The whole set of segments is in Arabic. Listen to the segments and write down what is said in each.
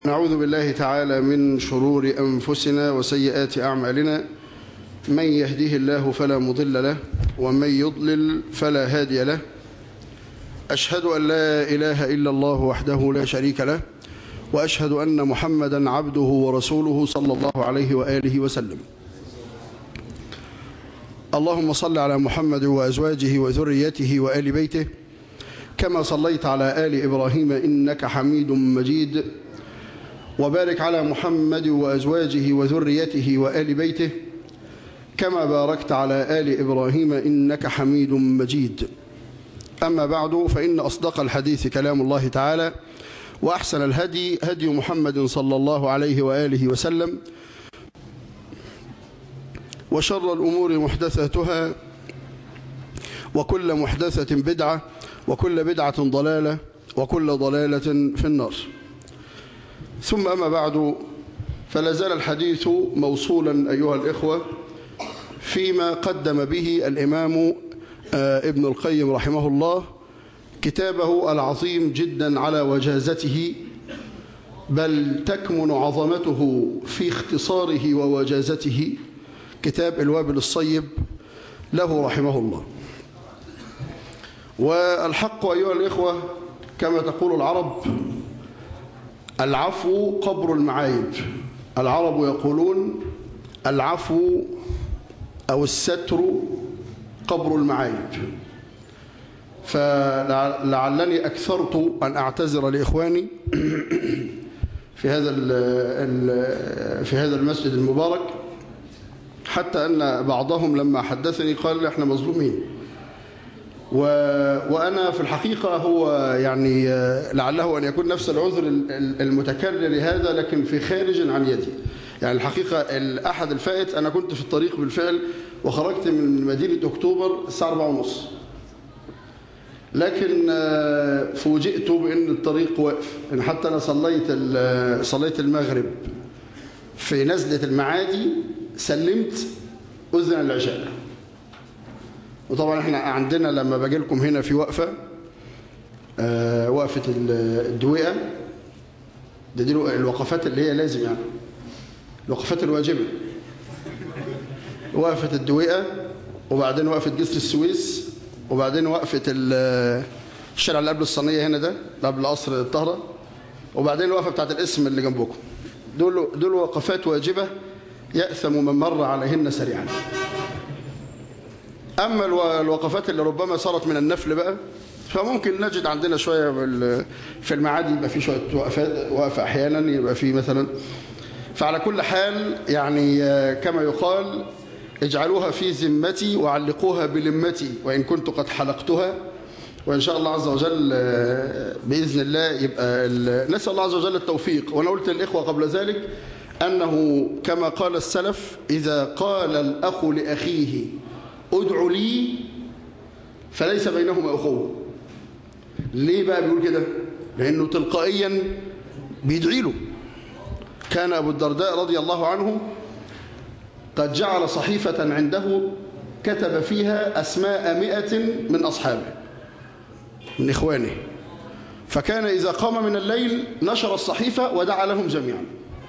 نعوذ بالله تعالى من شرور أنفسنا وسيئات أعمالنا. من يهده الله فلا مضل له ومن يضلل فلا هادي له. أشهد أن لا إله إلا الله وحده لا شريك له، وأشهد أن محمدا عبده ورسوله صلى الله عليه وآله وسلم. اللهم صل على محمد وأزواجه وذريته وآل بيته كما صليت على آل إبراهيم إنك حميد مجيد، وبارك على محمد وأزواجه وذريته وآل بيته كما باركت على آل إبراهيم إنك حميد مجيد. أما بعد، فإن أصدق الحديث كلام الله تعالى، وأحسن الهدي هدي محمد صلى الله عليه وآله وسلم، وشر الأمور محدثاتها، وكل محدثة بدعة، وكل بدعة ضلالة، وكل ضلالة في النار. ثم أما بعد، فلا زال الحديث موصولا أيها الإخوة فيما قدم به الإمام ابن القيم رحمه الله كتابه العظيم جدا على وجازته، بل تكمن عظمته في اختصاره ووجازته، كتاب الوابل الصيب له رحمه الله. والحق أيها الإخوة كما تقول العرب: العفو قبر المعايب. العرب يقولون العفو أو الستر قبر المعايب. فلعلني أكثرت أن أعتذر لإخواني في هذا المسجد المبارك، حتى أن بعضهم لما حدثني قال احنا مظلومين، وأنا في الحقيقة هو يعني لعله أن يكون نفس العذر المتكرر هذا، لكن في خارج عن يدي. يعني الحقيقة الأحد الفائت أنا كنت في الطريق بالفعل، وخرجت من مدينة أكتوبر الساعة 4:30، لكن فوجئت بأن الطريق واقف. يعني حتى أنا صليت المغرب في نزلة المعادي، سلمت أذن العشاء. وطبعا احنا عندنا لما باجي لكم هنا في وقفة وقفة الدويقة، دي الوقفات اللي هي لازم، يعني الوقفات الواجبة، وقفة الدويقة، وبعدين وقفة جسر السويس، وبعدين وقفة الشارع اللي قبل الصينية هنا ده، قبل قصر الطهرة، وبعدين الوقفة بتاعت الاسم اللي جنبكم. دول وقفات واجبة يأثم من مر عليهن سريعا. أما الوقفات اللي ربما صارت من النفل بقى، فممكن نجد عندنا شوية في المعادي يبقى في شوية وقفة أحيانا، يبقى في مثلا. فعلى كل حال يعني كما يقال: اجعلوها في ذمتي وعلقوها بلمتي وإن كنت قد حلقتها. وإن شاء الله عز وجل بإذن الله يبقى نسأل الله عز وجل التوفيق. وأنا قلت للإخوة قبل ذلك أنه كما قال السلف: إذا قال الأخ لأخيه ادعوا لي فليس بينهما أخوة. ليه بقى بيقول كده؟ لأنه تلقائيا بيدعي له. كان أبو الدرداء رضي الله عنه قد جعل صحيفة عنده كتب فيها أسماء 100 من أصحابه من إخوانه، فكان إذا قام من الليل نشر الصحيفة ودعا لهم جميعا.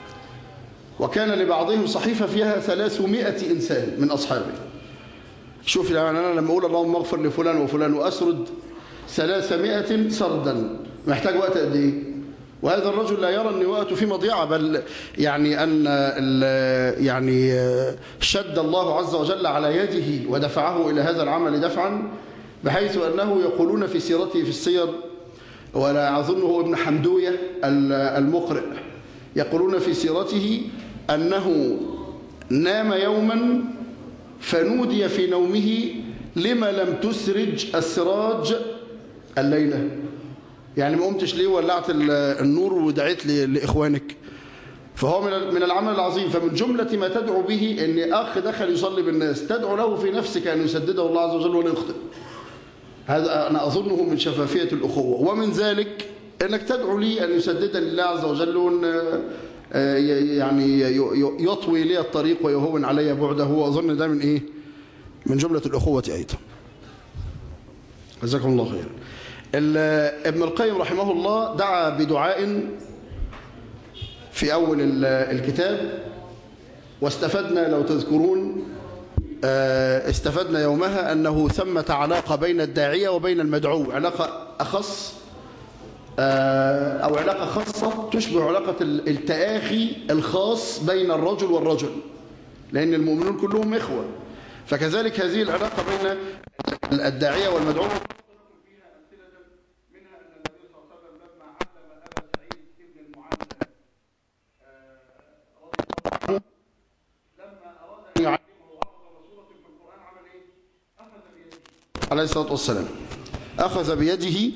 وكان لبعضهم صحيفة فيها 300 إنسان من أصحابه. شوف يعني أنا لما أقول اللهم اغفر لفلان وفلان وأسرد 300 سردا، محتاج وقت قد إيه؟ وهذا الرجل لا يرى أن وقته في مضيعة، بل يعني أن يعني شد الله عز وجل على يده ودفعه إلى هذا العمل دفعا، بحيث أنه يقولون في سيرته في السير، ولا أظنه ابن حمدوية المقرئ، يقولون في سيرته أنه نام يوما فنودي في نومه: لما لم تسرج السراج الليلة؟ يعني ما قمتش ليه ولعت النور ودعيت لإخوانك؟ فهو من العمل العظيم. فمن جملة ما تدعو به أن أخ دخل يصلي بالناس تدعو له في نفسك أن يسدده الله عز وجل ولا يخطئ. هذا أنا أظنه من شفافية الأخوة. ومن ذلك أنك تدعو لي أن يسددني الله عز وجل، وأن يعني يطوي لي الطريق ويهون علي بعده. وأظن ده من إيه؟ من جملة الأخوة أيضا. جزاكم الله خيرا. ابن القيم رحمه الله دعا بدعاء في أول الكتاب، واستفدنا لو تذكرون استفدنا يومها أنه ثمة علاقة بين الداعية وبين المدعو، علاقة أخص أو علاقة خاصة تشبه علاقة التآخي الخاص بين الرجل والرجل، لأن المؤمنون كلهم إخوة، فكذلك هذه العلاقة بين الداعية والمدعو. عليه الصلاة والسلام أخذ بيده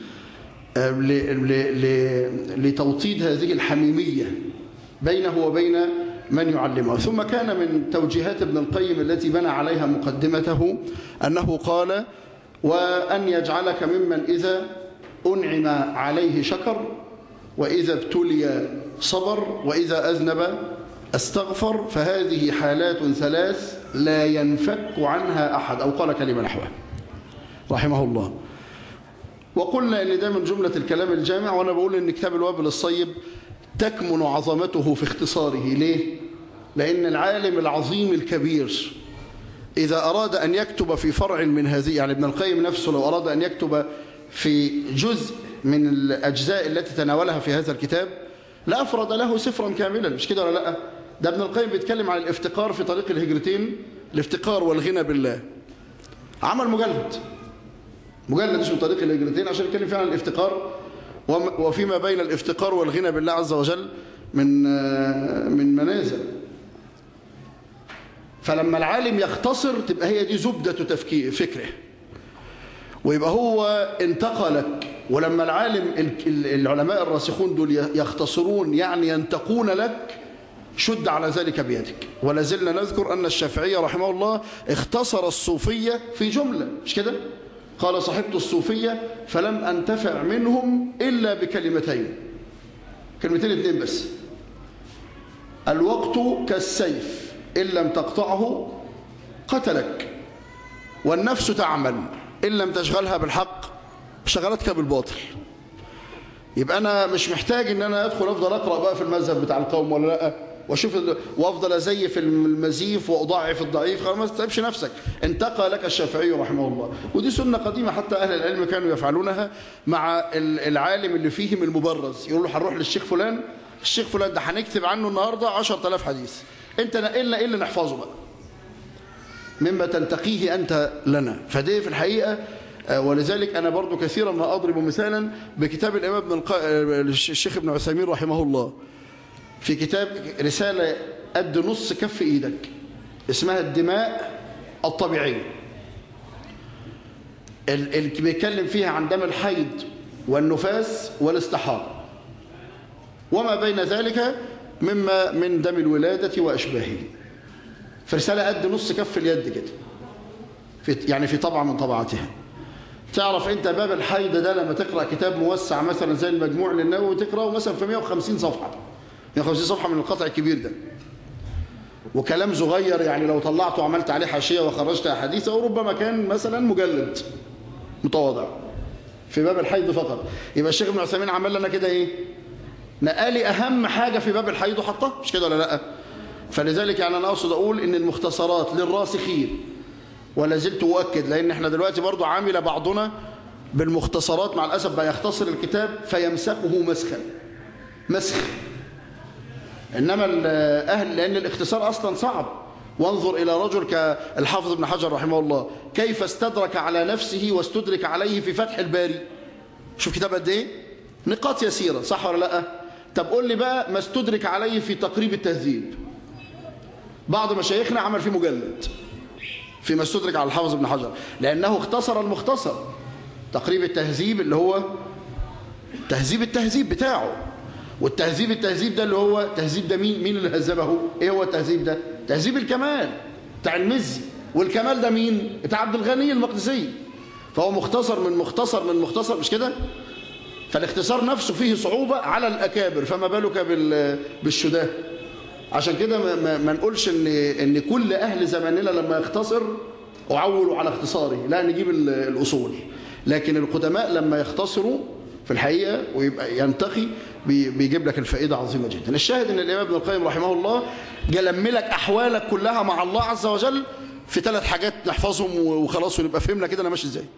لتوطيد هذه الحميمية بينه وبين من يعلمه. ثم كان من توجيهات ابن القيم التي بنى عليها مقدمته أنه قال: وأن يجعلك ممن إذا أنعم عليه شكر، وإذا ابتلي صبر، وإذا أذنب استغفر، فهذه حالات ثلاث لا ينفك عنها أحد، أو قال كلمة نحوها رحمه الله. وقلنا ان ده من جملة الكلام الجامع، وانا بقول ان كتاب الوابل الصيب تكمن عظمته في اختصاره. ليه؟ لان العالم العظيم الكبير اذا اراد ان يكتب في فرع من هذه، يعني ابن القيم نفسه لو اراد ان يكتب في جزء من الاجزاء التي تناولها في هذا الكتاب لافرد له سفرا كاملا، مش كده ولا لا؟ ده ابن القيم بيتكلم عن الافتقار في طريق الهجرتين، الافتقار والغنى بالله، عمل مجلد اسمه طريق الهجرتين عشان يتكلم فيه عن الافتقار وفيما بين الافتقار والغنى بالله عز وجل من منازل. فلما العالم يختصر تبقى هي دي زبدة فكره، ويبقى هو انتقلك. ولما العلماء الراسخون دول يختصرون يعني ينتقون لك، شد على ذلك بيدك. ولا زلنا نذكر أن الشافعي رحمه الله اختصر الصوفية في جملة، مش كده؟ قال: صحبت الصوفية فلم أنتفع منهم إلا بكلمتين، كلمتين اتنين بس: الوقت كالسيف إن لم تقطعه قتلك، والنفس تعمل إن لم تشغلها بالحق شغلتك بالباطل. يبقى أنا مش محتاج إن أنا أفضل أقرأ بقى في المذهب بتاع القوم ولا لأ، واشوف وافضل ازيف المزيف واضعف الضعيف. خلاص ما تتعبش نفسك. انتقى لك الشافعي رحمه الله، ودي سنه قديمه حتى اهل العلم كانوا يفعلونها مع العالم اللي فيهم المبرز. يقول له: هنروح للشيخ فلان، الشيخ فلان ده هنكتب عنه النهارده 10,000 حديث، انت نقلنا ايه اللي نحفظه بقى مما تنتقيه انت لنا. فدي في الحقيقه، ولذلك انا برضو كثيرا ما اضرب مثالا بكتاب الامام الشيخ ابن عثيمين رحمه الله، في كتاب رسالة قد نص كف ايدك اسمها الدماء الطبيعية، اللي بيتكلم فيها عن دم الحيض والنفاس والاستحاضة وما بين ذلك مما من دم الولادة وأشباهه، في رسالة قد نص كف اليد كده، يعني في طبعة من طبعاتها. تعرف انت باب الحيض ده لما تقرأ كتاب موسع مثلا زي المجموع للنووي تقرأه مثلا في 150 صفحة، 150 صفحة من القطع الكبير ده، وكلام صغير يعني لو طلعته وعملت عليه حاشية وخرجت أحاديث أو ربما كان مثلا مجلد متواضع في باب الحيض فقط. يبقى الشيخ ابن عثيمين عمل لنا كده ايه؟ نقالي أهم حاجة في باب الحيض وحطها، مش كده ولا لا؟ فلذلك يعني أنا أقصد أقول إن المختصرات للراسخين، ولا زلت أؤكد، لأن احنا دلوقتي برضو عامل بعضنا بالمختصرات مع الأسف بقى يختصر الكتاب فيمسخه مسخ. إنما الأهل، لأن الاختصار أصلا صعب. وانظر إلى رجل كالحافظ ابن حجر رحمه الله كيف استدرك على نفسه واستدرك عليه في فتح الباري. شوف كتاب قد إيه؟ نقاط يسيرة، صح ولا لا؟ طب قول لي بقى ما استدرك عليه في تقريب التهذيب. بعض مشايخنا عمل فيه مجلد فيما استدرك على الحافظ ابن حجر، لأنه اختصر المختصر. تقريب التهذيب اللي هو التهذيب بتاعه، والتهذيب ده اللي هو تهذيب ده مين اللي هذبه؟ ايه هو التهذيب ده؟ تهذيب الكمال بتاع المزي، والكمال ده مين؟ بتاع عبد الغني المقدسي. فهو مختصر من مختصر مش كده؟ فالاختصار نفسه فيه صعوبة على الأكابر، فما بالك بالشداه. عشان كده ما نقولش ان كل أهل زماننا لما يختصر أعولوا على اختصاره، لا نجيب الأصول. لكن القدماء لما يختصروا في الحقيقة ويبقى ينتقي بيجيب لك الفائدة عظيمة جدا. الشاهد ان الإمام ابن القيم رحمه الله جلم لك أحوالك كلها مع الله عز وجل في 3 حاجات نحفظهم وخلاص ونبقى فهمنا كده أنا ماشي ازاي.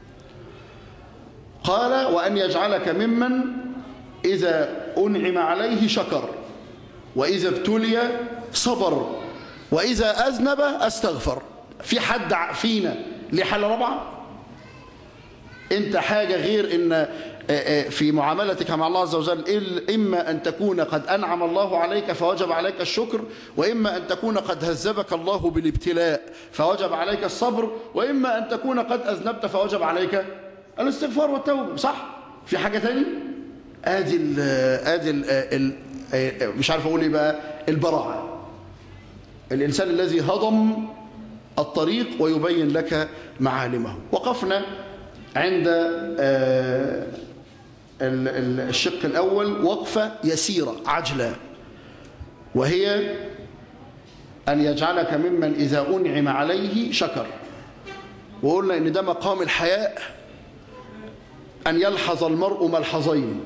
قال وأن يجعلك ممن إذا أنعم عليه شكر، وإذا ابتلي صبر، وإذا أذنب استغفر. في حد فينا ليه حل رابعة؟ انت حاجة غير ان في معاملتك مع الله عز وجل إما أن تكون قد أنعم الله عليك فوجب عليك الشكر، وإما أن تكون قد هذبك الله بالابتلاء فوجب عليك الصبر، وإما أن تكون قد أذنبت فوجب عليك الاستغفار والتوبة. صح؟ في حاجة تاني؟ مش عارف أقول إيه بقى، البراعة. الإنسان الذي هضم الطريق ويبين لك معالمه. وقفنا عند الشق الأول وقفة يسيرة عجلة، وهي أن يجعلك ممن إذا أنعم عليه شكر. وقلنا إن ده مقام الحياء، أن يلحظ المرء ملحظين: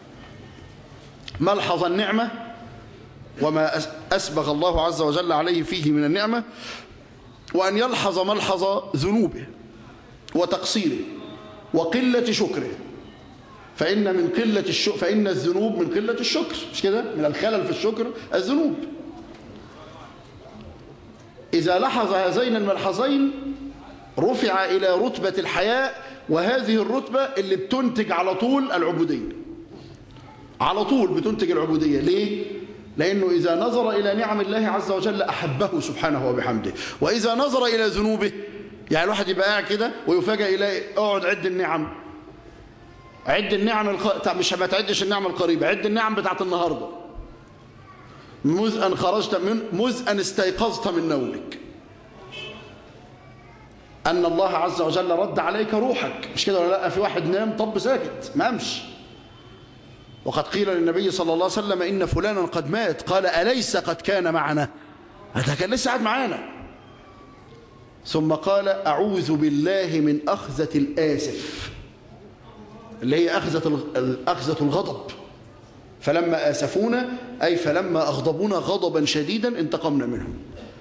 ملحظ النعمة وما أسبغ الله عز وجل عليه فيه من النعمة، وأن يلحظ ملحظ ذنوبه وتقصيره وقلة شكره. فإن الذنوب من قلة الشكر، مش كده؟ من الخلل في الشكر الذنوب. إذا لحظ هذين الملحظين رفع إلى رتبة الحياء، وهذه الرتبة اللي بتنتج على طول العبودية. على طول بتنتج العبودية. ليه؟ لأنه إذا نظر إلى نعم الله عز وجل أحبه سبحانه وبحمده، وإذا نظر إلى ذنوبه، يعني الواحد يبقى قاعد كده ويفاجأ يلاقي اقعد عد النعم، عد النعم مش ما تعدش النعم القريبة، عد النعم بتاعت النهاردة. مذ أن استيقظت من نومك، أن الله عز وجل رد عليك روحك، مش كده ولا لا؟ في واحد نام طب ساكت ما قامش، وقد قيل للنبي صلى الله عليه وسلم إن فلانا قد مات، قال أليس قد كان معنا؟ هذا كان لسه قاعد معانا. ثم قال أعوذ بالله من أخذة الآسف، اللي هي أخذة الغضب. فلما آسفونا أي فلما أغضبونا غضبا شديدا انتقمنا منهم.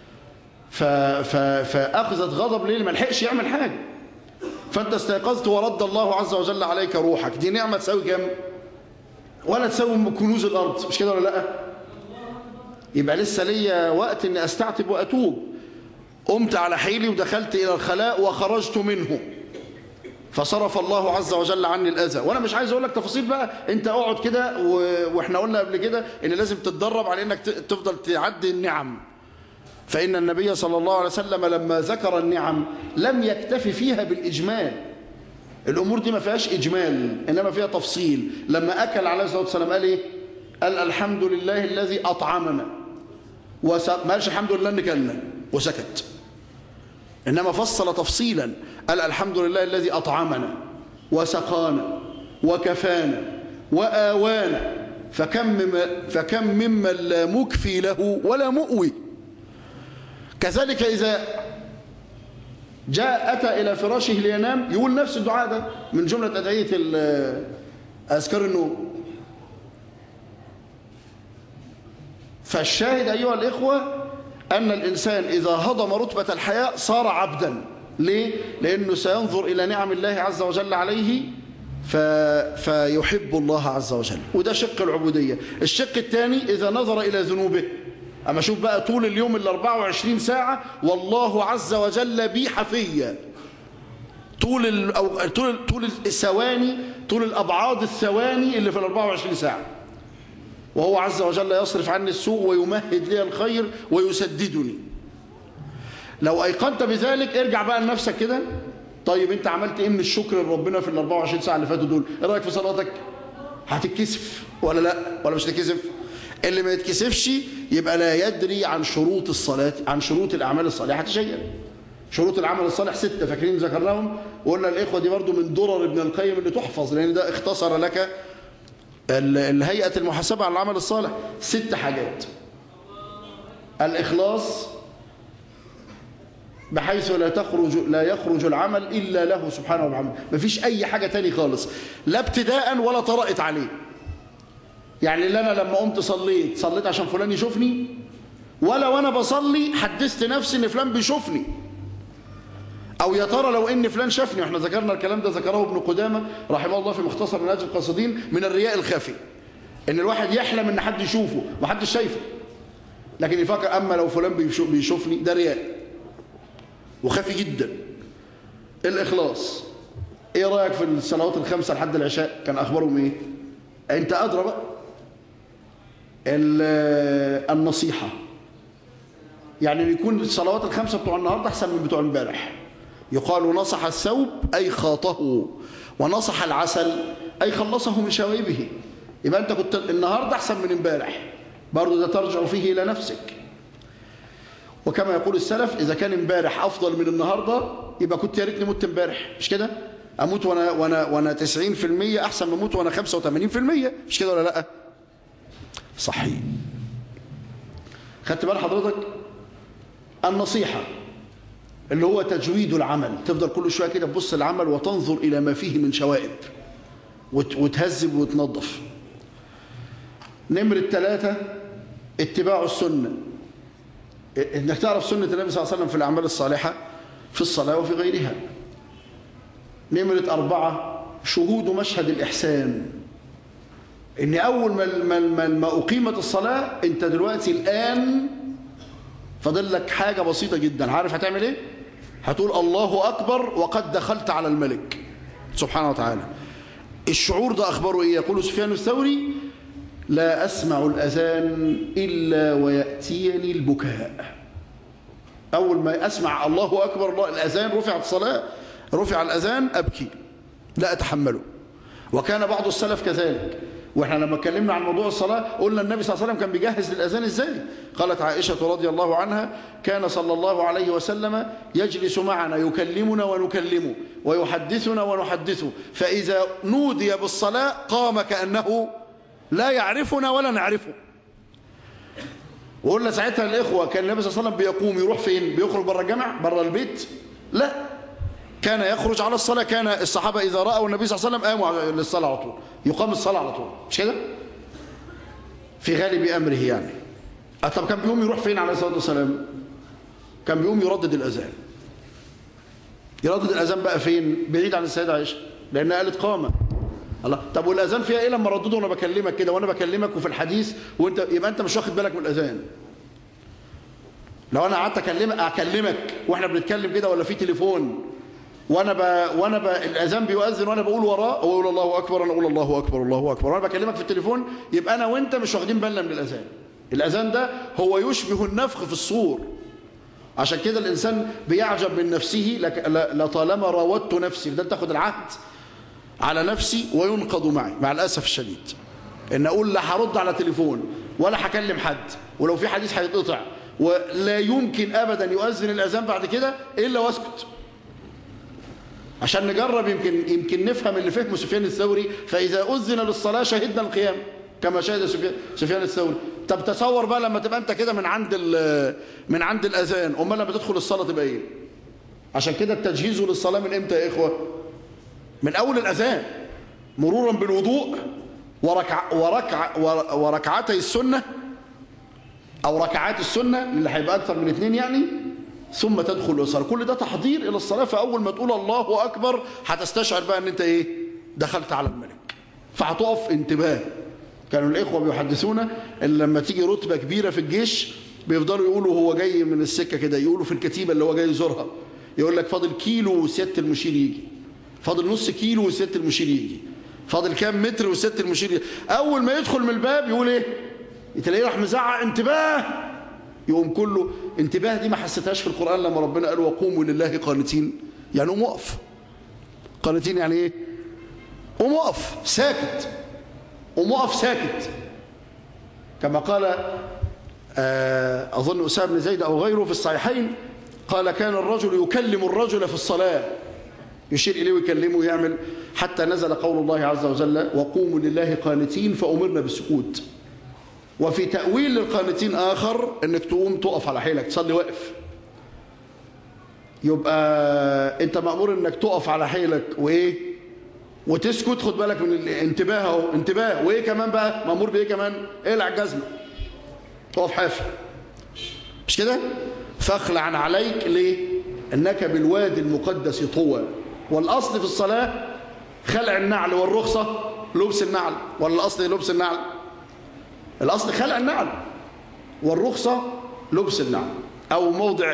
فأخذت غضب ليه؟ ما لحقش يعمل حاجة، فأنت استيقظت ورد الله عز وجل عليك روحك. دي نعمة تساوي كام؟ ولا تساوي كنوز الأرض، مش كده ولا لا؟ يبقى لسه ليا وقت إني أستعتب وأتوب. قمت على حيلي ودخلت إلى الخلاء وخرجت منه، فصرف الله عز وجل عني الأذى. وأنا مش عايز أقول لك تفاصيل بقى، أنت اقعد كده وإحنا قلنا قبل كده إن لازم تتدرب على إنك تفضل تعدي النعم. فإن النبي صلى الله عليه وسلم لما ذكر النعم لم يكتفي فيها بالإجمال. الأمور دي ما فيهاش إجمال إنما فيها تفصيل. لما أكل عليه الصلاة والسلام قال إيه؟ قال الحمد لله الذي أطعمنا، ما قالش الحمد لله إن كلنا وسكت، إنما فصل تفصيلا. قال الحمد لله الذي أطعمنا وسقانا وكفانا وآوانا، فكم ممن لا مكفي له ولا مؤوي. كذلك إذا أتى إلى فراشه لينام يقول نفس الدعاء ده من جملة أدعية أذكار النوم. فالشاهد أيها الإخوة أن الإنسان إذا هضم رتبة الحياء صار عبدا. ليه؟ لأنه سينظر إلى نعم الله عز وجل عليه فيحب الله عز وجل، وده شق العبودية. الشق الثاني إذا نظر إلى ذنوبه، أما شوف بقى طول اليوم 24 ساعة والله عز وجل بي حفية، طول الثواني، طول الأبعاد الثواني اللي في 24 ساعة، وهو عز وجل يصرف عني السوء ويمهد لي الخير ويسددني. لو أيقنت بذلك ارجع بقى لنفسك كده. طيب انت عملت ايه من الشكر لربنا في 24 ساعة اللي فاتوا دول؟ ايه رأيك في صلاتك؟ هتتكسف ولا لا؟ ولا مش هتتكسف؟ اللي ما يتكسفش يبقى لا يدري عن شروط الصلاة، عن شروط الأعمال الصالحة شيئا. شروط العمل الصالح 6 فاكرين ذكرناهم، وقلنا الإخوة دي برضو من درر ابن القيم اللي تحفظ، لأن ده اختصر لك الهيئة المحاسبة على العمل الصالح. 6 حاجات: الإخلاص، بحيث لا يخرج العمل إلا له سبحانه وتعالى. مفيش أي حاجة تاني خالص، لا ابتداء ولا طرأت عليه. يعني اللي أنا لما قمت صليت عشان فلان يشوفني، ولا وأنا بصلي حدثت نفسي إن فلان بيشوفني، أو يا ترى لو إن فلان شافني. وإحنا ذكرنا الكلام ده، ذكره ابن قدامة رحمه الله في مختصر منهاج القاصدين، من الرياء الخفي، إن الواحد يحلم إن حد يشوفه ومحدش شايفه، لكن يفكر أما لو فلان بيشوفني، ده رياء وخفي جدا. الإخلاص، إيه رأيك في الصلوات الخمسة لحد العشاء؟ كان أخبارهم إيه؟ أنت أدرى بقى. النصيحة، يعني يكون الصلوات الخمسة بتوع النهاردة أحسن من بتوع امبارح. يقال نصح الثوب أي خاطه، ونصح العسل أي خلصه من شوائبه. يبقى أنت كنت النهاردة أحسن من امبارح، برضو ده ترجع فيه إلى نفسك. وكما يقول السلف، إذا كان امبارح أفضل من النهاردة يبقى كنت يا ريتني مت امبارح، مش كده؟ أموت وأنا 90% أحسن من أموت وأنا 85%، مش كده ولا لأ؟ صحيح. خدت بال حضرتك؟ النصيحة اللي هو تجويد العمل، تفضل كل شوية كده تبص العمل وتنظر إلى ما فيه من شوائب وتهذب وتنظف. نمرة 3 اتباع السنة، انك تعرف سنة النبي صلى الله عليه وسلم في الأعمال الصالحة في الصلاة وفي غيرها. نمرة 4 شهود مشهد الإحسان، ان أول ما أقيمت الصلاة أنت دلوقتي الآن فاضل لك حاجة بسيطة جدا. عارف هتعمل إيه؟ هتقول الله أكبر وقد دخلت على الملك سبحانه وتعالى. الشعور ده أخباره إيه؟ يقول سفيان الثوري: لا أسمع الأذان إلا ويأتيني البكاء. أول ما أسمع الله أكبر، الله الأذان، رفعت الصلاة، رفع الأذان، أبكي لا أتحمله. وكان بعض السلف كذلك. وإحنا لما اتكلمنا عن موضوع الصلاة قلنا النبي صلى الله عليه وسلم كان بيجهز للأذان إزاي. قالت عائشة رضي الله عنها: كان صلى الله عليه وسلم يجلس معنا يكلمنا ونكلمه ويحدثنا ونحدثه، فإذا نودي بالصلاة قام كأنه لا يعرفنا ولا نعرفه. وقلنا ساعتها الإخوة كان النبي صلى الله عليه وسلم بيقوم يروح فين؟ بيخرج بره الجامع، بره البيت؟ لا، كان يخرج على الصلاة. كان الصحابة إذا رأوا النبي صلى الله عليه وسلم قاموا للصلاة على طول، يقام الصلاة على طول، مش كده؟ في غالب أمره يعني. طب كان بيقوم يروح فين عليه الصلاة والسلام؟ كان بيقوم يردد الأذان. يردد الأذان بقى فين؟ بعيد عن السيدة عائشة، لأنها قالت قامة. الله، طب والأذان فيها إيه لما ردده وأنا بكلمك كده، وأنا بكلمك وفي الحديث وأنت، يبقى أنت مش واخد بالك من الأذان. لو أنا قعدت أكلمك وإحنا بنتكلم كده، ولا في تليفون وانا الاذان بيؤذن وانا بقول وراه، او اقول الله اكبر، انا اقول الله اكبر الله اكبر، وانا بكلمك في التليفون، يبقى انا وانت مش واخدين بالنا من الاذان. الاذان ده هو يشبه النفخ في الصور. عشان كده الانسان بيعجب من نفسه، لطالما راودت نفسي، ده تاخد العهد على نفسي وينقض معي، مع الاسف الشديد، ان اقول لا هرد على تليفون ولا هكلم حد، ولو في حديث هيتقطع، ولا يمكن ابدا يؤذن الاذان بعد كده الا واسكت، عشان نجرب يمكن نفهم اللي فهمه سفيان الثوري. فإذا أذن للصلاة شهدنا القيام كما شهد سفيان الثوري. طب تصور بقى لما تبقى أنت كده من عند الأذان، أمال لما تدخل الصلاة تبقى إيه؟ عشان كده التجهيز للصلاة من إمتى يا إخوة؟ من أول الأذان، مرورا بالوضوء وركعتي السنة، أو ركعات السنة اللي هيبقى أكثر من 2 يعني، ثم تدخل الصلاة. كل ده تحضير إلى الصلاة. فأول ما تقول الله أكبر هتستشعر بقى أن أنت إيه؟ دخلت على الملك. فهتقف انتباه. كانوا الإخوة بيحدثونا إن لما تيجي رتبة كبيرة في الجيش بيفضلوا يقولوا هو جاي من السكة كده، يقولوا في الكتيبة اللي هو جاي يزورها، يقول لك فاضل كيلو وسيادة المشير يجي، فاضل نص كيلو وسيادة المشير يجي، فاضل كام متر وسيادة المشير يجي. أول ما يدخل من الباب يقول إيه؟ تلاقيه راح مزعق انتباه. يقوم كله انتباه. دي ما حسيتهاش في القرآن لما ربنا قال وقوموا لله قانتين، يعني قوم وقف. قانتين يعني ايه؟ قوم وقف ساكت، قوم وقف ساكت. كما قال أظن أسامة بن زيد أو غيره في الصحيحين، قال كان الرجل يكلم الرجل في الصلاة، يشير إليه ويكلمه ويعمل، حتى نزل قول الله عز وجل وقوموا لله قانتين فأمرنا بالسكوت. وفي تأويل للقانتين آخر انك تقوم تقف على حيلك تصلي واقف. يبقى انت مأمور انك تقف على حيلك وايه وتسكت. خد بالك من الانتباه اهو، انتباه. وايه كمان بقى مأمور بايه كمان؟ اقلع الجزمه، تقف حافي، مش كده؟ فاخلع عليك. ليه؟ انك بالوادي المقدس طوى. والاصل في الصلاه خلع النعل، والرخصه لبس النعل. ولا الاصل لبس النعل؟ الاصل خلع النعل والرخصه لبس النعل، او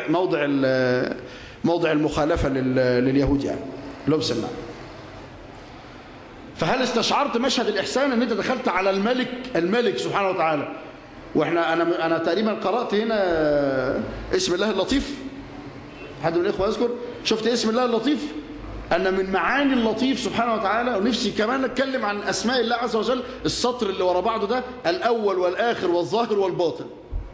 موضع المخالفه لليهود يعني لبس النعل. فهل استشعرت مشهد الإحسان ان انت دخلت على الملك سبحانه وتعالى؟ واحنا انا تقريبا قرأت هنا اسم الله اللطيف. حد من الاخوه يذكر؟ شفت اسم الله اللطيف؟ ان من معاني اللطيف سبحانه وتعالى، ونفسي كمان نتكلم عن اسماء الله عز وجل، السطر اللي ورا بعضه ده، الاول والاخر والظاهر والباطن.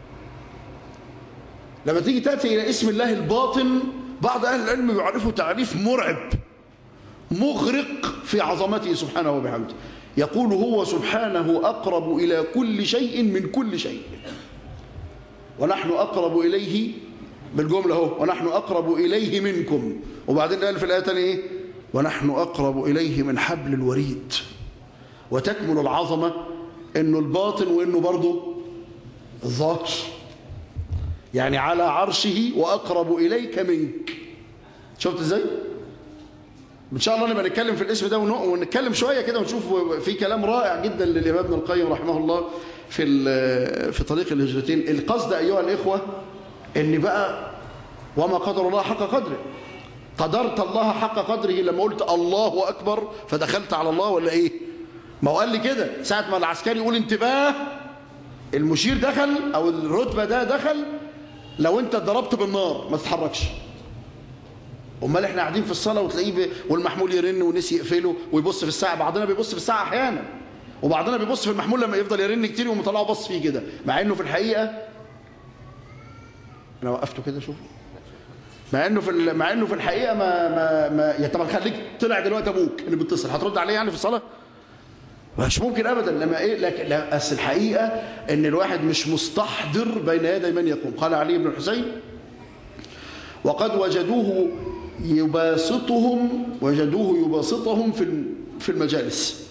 لما تيجي تاتي الى اسم الله الباطن، بعض اهل العلم يعرفوا تعريف مرعب مغرق في عظمته سبحانه وبحمده. يقول هو سبحانه أقرب إلى كل شيء من كل شيء، ونحن أقرب إليه، بالجملة هو ونحن أقرب إليه منكم. وبعدين قال في الآية الثانية إيه؟ ونحن أقرب إليه من حبل الوريد. وتكمل العظمة إنه الباطن وإنه برضه الظاهر، يعني على عرشه وأقرب إليك منك. شفت إزاي؟ ان شاء الله نبقى نتكلم في الاسم ده ونتكلم شويه كده ونشوف في كلام رائع جدا للامام ابن القيم رحمه الله في طريق الهجرتين. القصد ايها الاخوه ان بقى وما قدر الله حق قدره. قدرت الله حق قدره لما قلت الله اكبر فدخلت على الله، ولا ايه؟ ما هو قال لي كده ساعه ما العسكري يقول انتباه، المشير دخل او الرتبه ده دخل، لو انت اتضربت بالنار ما تتحركش. امال احنا قاعدين في الصلاه وتلاقيه والمحمول يرن ونسي يقفله ويبص في الساعه. بعضنا بيبص في الساعه احيانا، وبعضنا بيبص في المحمول لما يفضل يرن كتير ويقوم طلعه بص فيه كده، مع انه في الحقيقه انا وقفته كده شوف، مع انه في الحقيقه ما طب خليك طلع دلوقتي ابوك اللي بيتصل، هترد عليه يعني في الصلاه؟ مش ممكن ابدا. لما ايه؟ لكن بس الحقيقه ان الواحد مش مستحضر بين يدي من يقوم. قال علي بن الحسين وقد وجدوه يباسطهم في المجالس،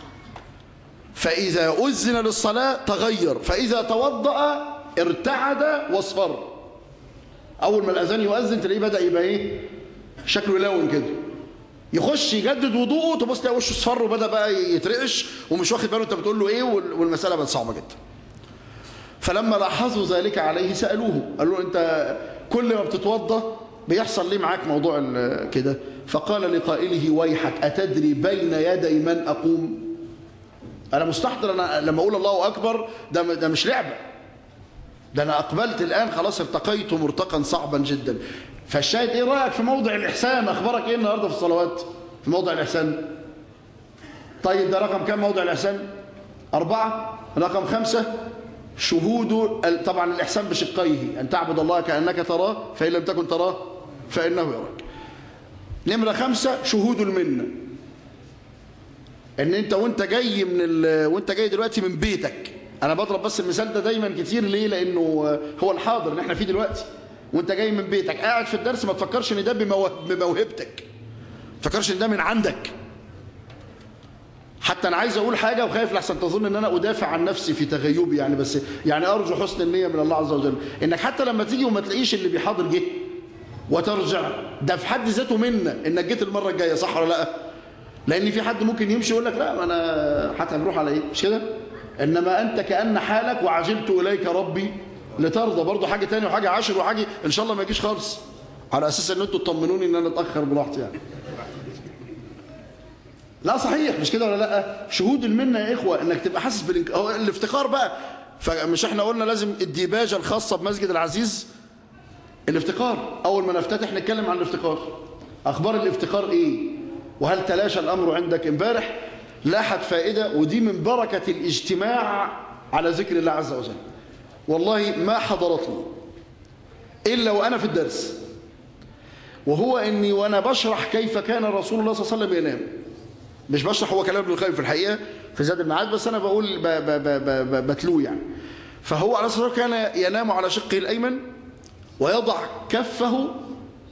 فإذا أذن للصلاة تغير، فإذا توضأ ارتعد واصفر. أول ما الأذان يؤذن تلاقيه بدأ يبقى إيه؟ شكله يلون كده. يخش يجدد وضوءه تبص تلاقي وشه اصفر وبدأ بقى يترعش ومش واخد باله أنت بتقول له إيه، والمسألة بقت صعبة جدا. فلما لاحظوا ذلك عليه سألوه، قالوا له أنت كل ما بتتوضأ بيحصل ليه معاك موضوع كده؟ فقال لقائله ويحك أتدري بين يدي من أقوم؟ أنا مستحضر، أنا لما أقول الله أكبر ده مش لعبة، ده أنا أقبلت الآن خلاص، ارتقيت مرتقا صعبا جدا. فالشاهد إيه رأيك في موضع الإحسان؟ أخبارك إيه النهاردة في الصلوات في موضع الإحسان؟ طيب ده رقم كم موضع الإحسان؟ 4. رقم 5 شهود. طبعا الإحسان بشقيه، أن تعبد الله كأنك تراه فإن لم تكن تراه فإنه يراك. نمرة 5 شهود المنة، ان انت وانت جاي دلوقتي من بيتك. انا بضرب بس المثال ده دايما كتير، ليه؟ لانه هو الحاضر اللي احنا فيه دلوقتي. وانت جاي من بيتك قاعد في الدرس، ما تفكرش ان ده بموهبتك، ما تفكرش ان ده من عندك. حتى انا عايز اقول حاجه وخايف لحسن تظن ان انا ادافع عن نفسي في تغيبي يعني، بس يعني ارجو حسن النيه من الله عز وجل، انك حتى لما تيجي وما تلاقيش اللي بيحاضر جه وترجع، ده في حد ذاته منه انك جيت المره الجايه، صح ولا لا؟ لان في حد ممكن يمشي يقول لك لا ما انا حتى بروح على ايه، مش كده؟ انما انت كأن حالك وعجلت اليك ربي لترضى، برضه حاجه ثانيه وحاجه 10 وحاجه ان شاء الله ما يجيش خالص، على اساس ان انتوا تطمنوني ان انا اتاخر براحتي يعني. لا صحيح مش كده ولا لا؟ شهود المنه يا اخوه انك تبقى حاسس الافتقار بقى. فمش احنا قلنا لازم الديباجه الخاصه بمسجد العزيز الافتقار، اول ما نفتتح نتكلم عن الافتقار. اخبار الافتقار ايه؟ وهل تلاشى الامر عندك؟ امبارح لاحت فائده، ودي من بركه الاجتماع على ذكر الله عز وجل. والله ما حضرتني الا وانا في الدرس، وهو اني وانا بشرح كيف كان رسول الله صلى الله عليه وسلم ينام. مش بشرح هو كلام ابن القيم في الحقيقه في زاد المعاد، بس انا بقول بتلوه يعني. فهو عليه الصلاه والسلام كان ينام على شقه الايمن ويضع كفه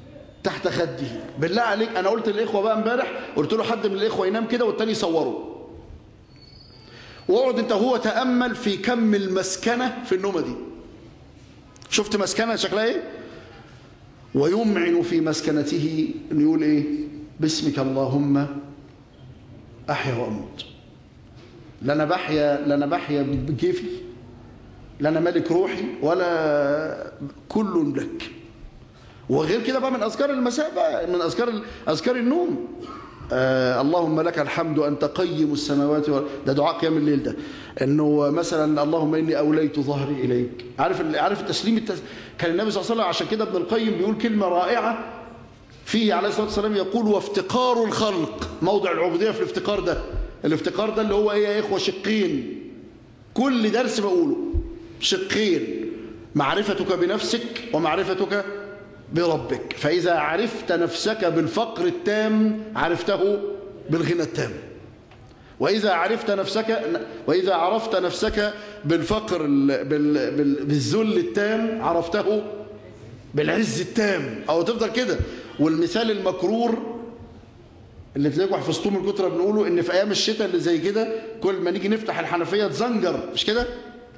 تحت خده. بالله عليك، أنا قلت للإخوة بقى امبارح، قلت له حد من الإخوة ينام كده والتاني يصوره، واقعد انت وهو تأمل في كم المسكنة في النومة دي. شفت مسكنة شكلها ايه؟ ويمعن في مسكنته انه يقول ايه؟ باسمك اللهم احيا واموت. لا انا بحيا بكيفي، لا انا ملك روحي، ولا كل لك. وغير كده بقى من اذكار المساء بقى، من اذكار النوم. اللهم لك الحمد أنت قيم السماوات ده دعاء قيام الليل ده. انه مثلا اللهم اني اوليت ظهري اليك. عارف التسليم كان النبي صلى الله عليه وسلم، عشان كده ابن القيم بيقول كلمه رائعه فيه عليه الصلاه والسلام، يقول وافتقار الخلق، موضع العبوديه في الافتقار ده. الافتقار ده اللي هو ايه يا اخوه؟ شقين. كل درس بقوله شقين: معرفتك بنفسك ومعرفتك بربك. فإذا عرفت نفسك بالفقر التام عرفته بالغنى التام، وإذا عرفت نفسك بالفقر بالذل التام عرفته بالعز التام، أو تفضل كده. والمثال المكرور اللي تلاقوا حفظتوه من كتر بنقوله، إن في أيام الشتاء اللي زي كده كل ما نيجي نفتح الحنفية تزنجر، مش كده؟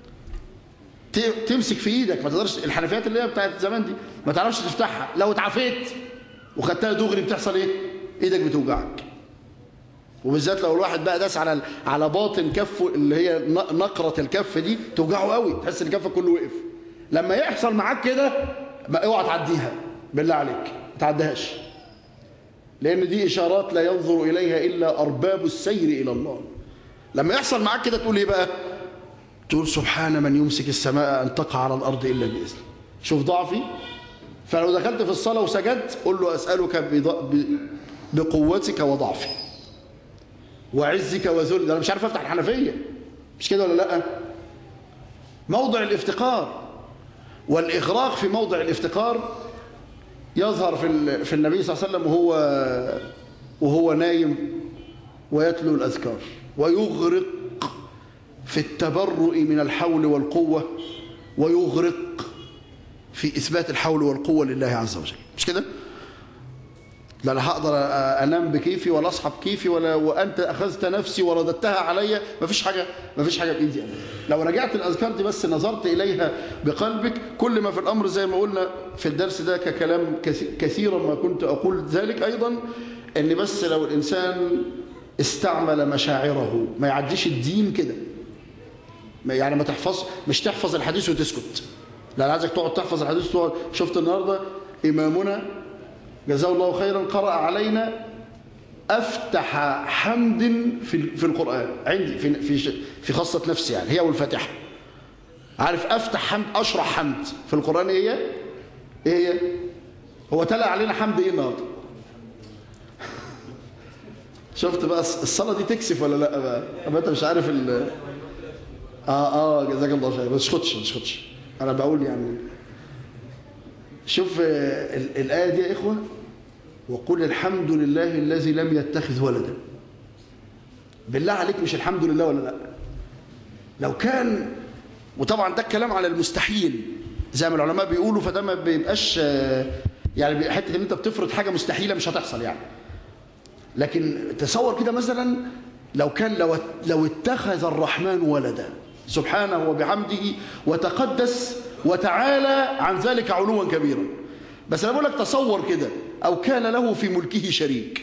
تمسك في ايدك، ما تقدرش. الحنفيات اللي هي بتاعت زمان دي ما تعرفش تفتحها، لو اتعافيت وخدتها دغري بتحصل ايه؟ ايدك بتوجعك. وبالذات لو الواحد بقى داس على باطن كفه اللي هي نقرة الكف دي، توجعه قوي، تحس ان كفك كله وقف. لما يحصل معاك كده اوعى تعديها بالله عليك، ما تعديهاش، لان دي اشارات لا ينظر اليها الا ارباب السير الى الله. لما يحصل معاك كده تقول ايه بقى؟ تقول سبحان من يمسك السماء أن تقع على الأرض إلا بإذنه. شوف ضعفي. فلو دخلت في الصلاة وسجدت قل له أسألك بقوتك وضعفي وعزك وذل. أنا مش عارف أفتح الحنفية، مش كده ولا لأ؟ موضع الافتقار والإغراق في موضع الافتقار يظهر في النبي صلى الله عليه وسلم وهو نايم ويتلو الأذكار، ويغرق في التبرؤ من الحول والقوة، ويغرق في إثبات الحول والقوة لله عز وجل. مش كده؟ لا أنا هقدر أنام بكيفي ولا أصحى بكيفي وأنت أخذت نفسي ورددتها علي. مفيش حاجة بإيدي أنا. لو رجعت الأذكار دي بس نظرت إليها بقلبك، كل ما في الأمر زي ما قلنا في الدرس ده ككلام كثيرا ما كنت أقول ذلك أيضا، أن بس لو الإنسان استعمل مشاعره ما يعديش الدين كده. يعني ما تحفظ، مش تحفظ الحديث وتسكت، لا انا عايزك تقعد تحفظ الحديث وتقعد. شفت النهارده إمامنا جزاه الله خيرا قرأ علينا أفتح حمد في القرآن عندي في خاصة نفسي، يعني هي والفاتحة. عارف أفتح حمد، أشرح حمد في القرآن إيه هي؟ هو تلا علينا حمد إيه النهارده؟ شفت بقى الصلاة دي تكسف ولا لا بقى؟ أما أنت مش عارف جزاك الله خير. بس تسخطش انا بقول يعني. شوف الآية دي يا إخوة: وقل الحمد لله الذي لم يتخذ ولدا. بالله عليك، مش الحمد لله ولا لا؟ لو كان، وطبعا ده الكلام على المستحيل زي ما العلماء بيقولوا، فده ما بيبقاش يعني حته ان انت بتفرض حاجه مستحيله مش هتحصل يعني. لكن تصور كده مثلا لو اتخذ الرحمن ولدا سبحانه وبحمده وتقدس وتعالى عن ذلك علوا كبيرا. بس انا بقول لك تصور كده: او كان له في ملكه شريك.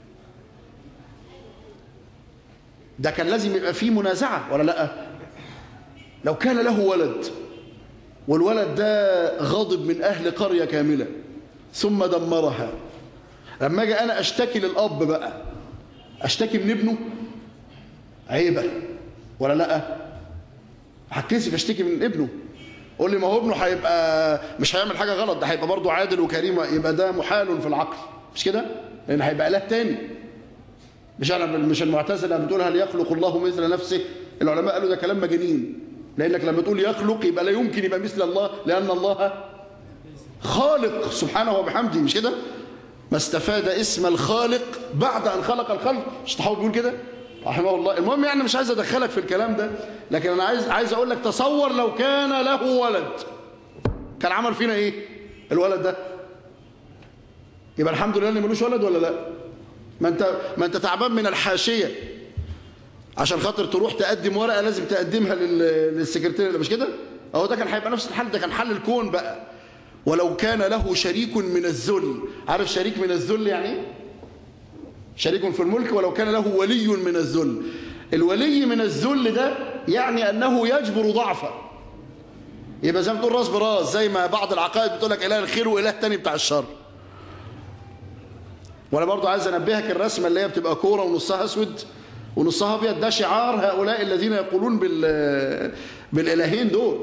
ده كان لازم يبقى فيه منازعه ولا لا؟ لو كان له ولد والولد ده غاضب من اهل قريه كامله ثم دمرها، لما اجي انا اشتكي للاب بقى، اشتكي من ابنه عيبه ولا لا؟ هتكسف اشتكي من ابنه. قول لي ما هو ابنه هيبقى مش هيعمل حاجه غلط، ده هيبقى برضه عادل وكريم، يبقى ده محال في العقل، مش كده؟ لان هيبقى اله تاني. مش المعتزله بتقول هل يخلق الله مثل نفسه؟ العلماء قالوا ده كلام مجانين، لانك لما تقول يخلق يبقى لا يمكن يبقى مثل الله، لان الله خالق سبحانه وبحمده، مش كده؟ ما استفاد اسم الخالق بعد ان خلق الخلق. مش تحاول بيقول كده رحمه الله. المهم يعني مش عايز ادخلك في الكلام ده، لكن انا عايز اقول لك تصور لو كان له ولد، كان عمل فينا ايه الولد ده؟ يبقى الحمد لله اللي ملوش ولد ولا لا؟ ما انت تعبان من الحاشية عشان خاطر تروح تقدم ورقة لازم تقدمها للسكرتير، مش كده؟ اهو ده كان هيبقى نفس الحل، ده كان حل الكون بقى. ولو كان له شريك من الذل. عارف شريك من الذل يعني ايه؟ شريك في الملك. ولو كان له ولي من الذل. الولي من الذل ده يعني انه يجبر ضعفه. يبقى زي ما تقول راس براس، زي ما بعض العقائد بتقول لك اله الخير واله تاني بتاع الشر. وانا برضو عايز انبهك، الرسمه اللي هي بتبقى كوره ونصها اسود ونصها ابيض، ده شعار هؤلاء الذين يقولون بالالهين دول.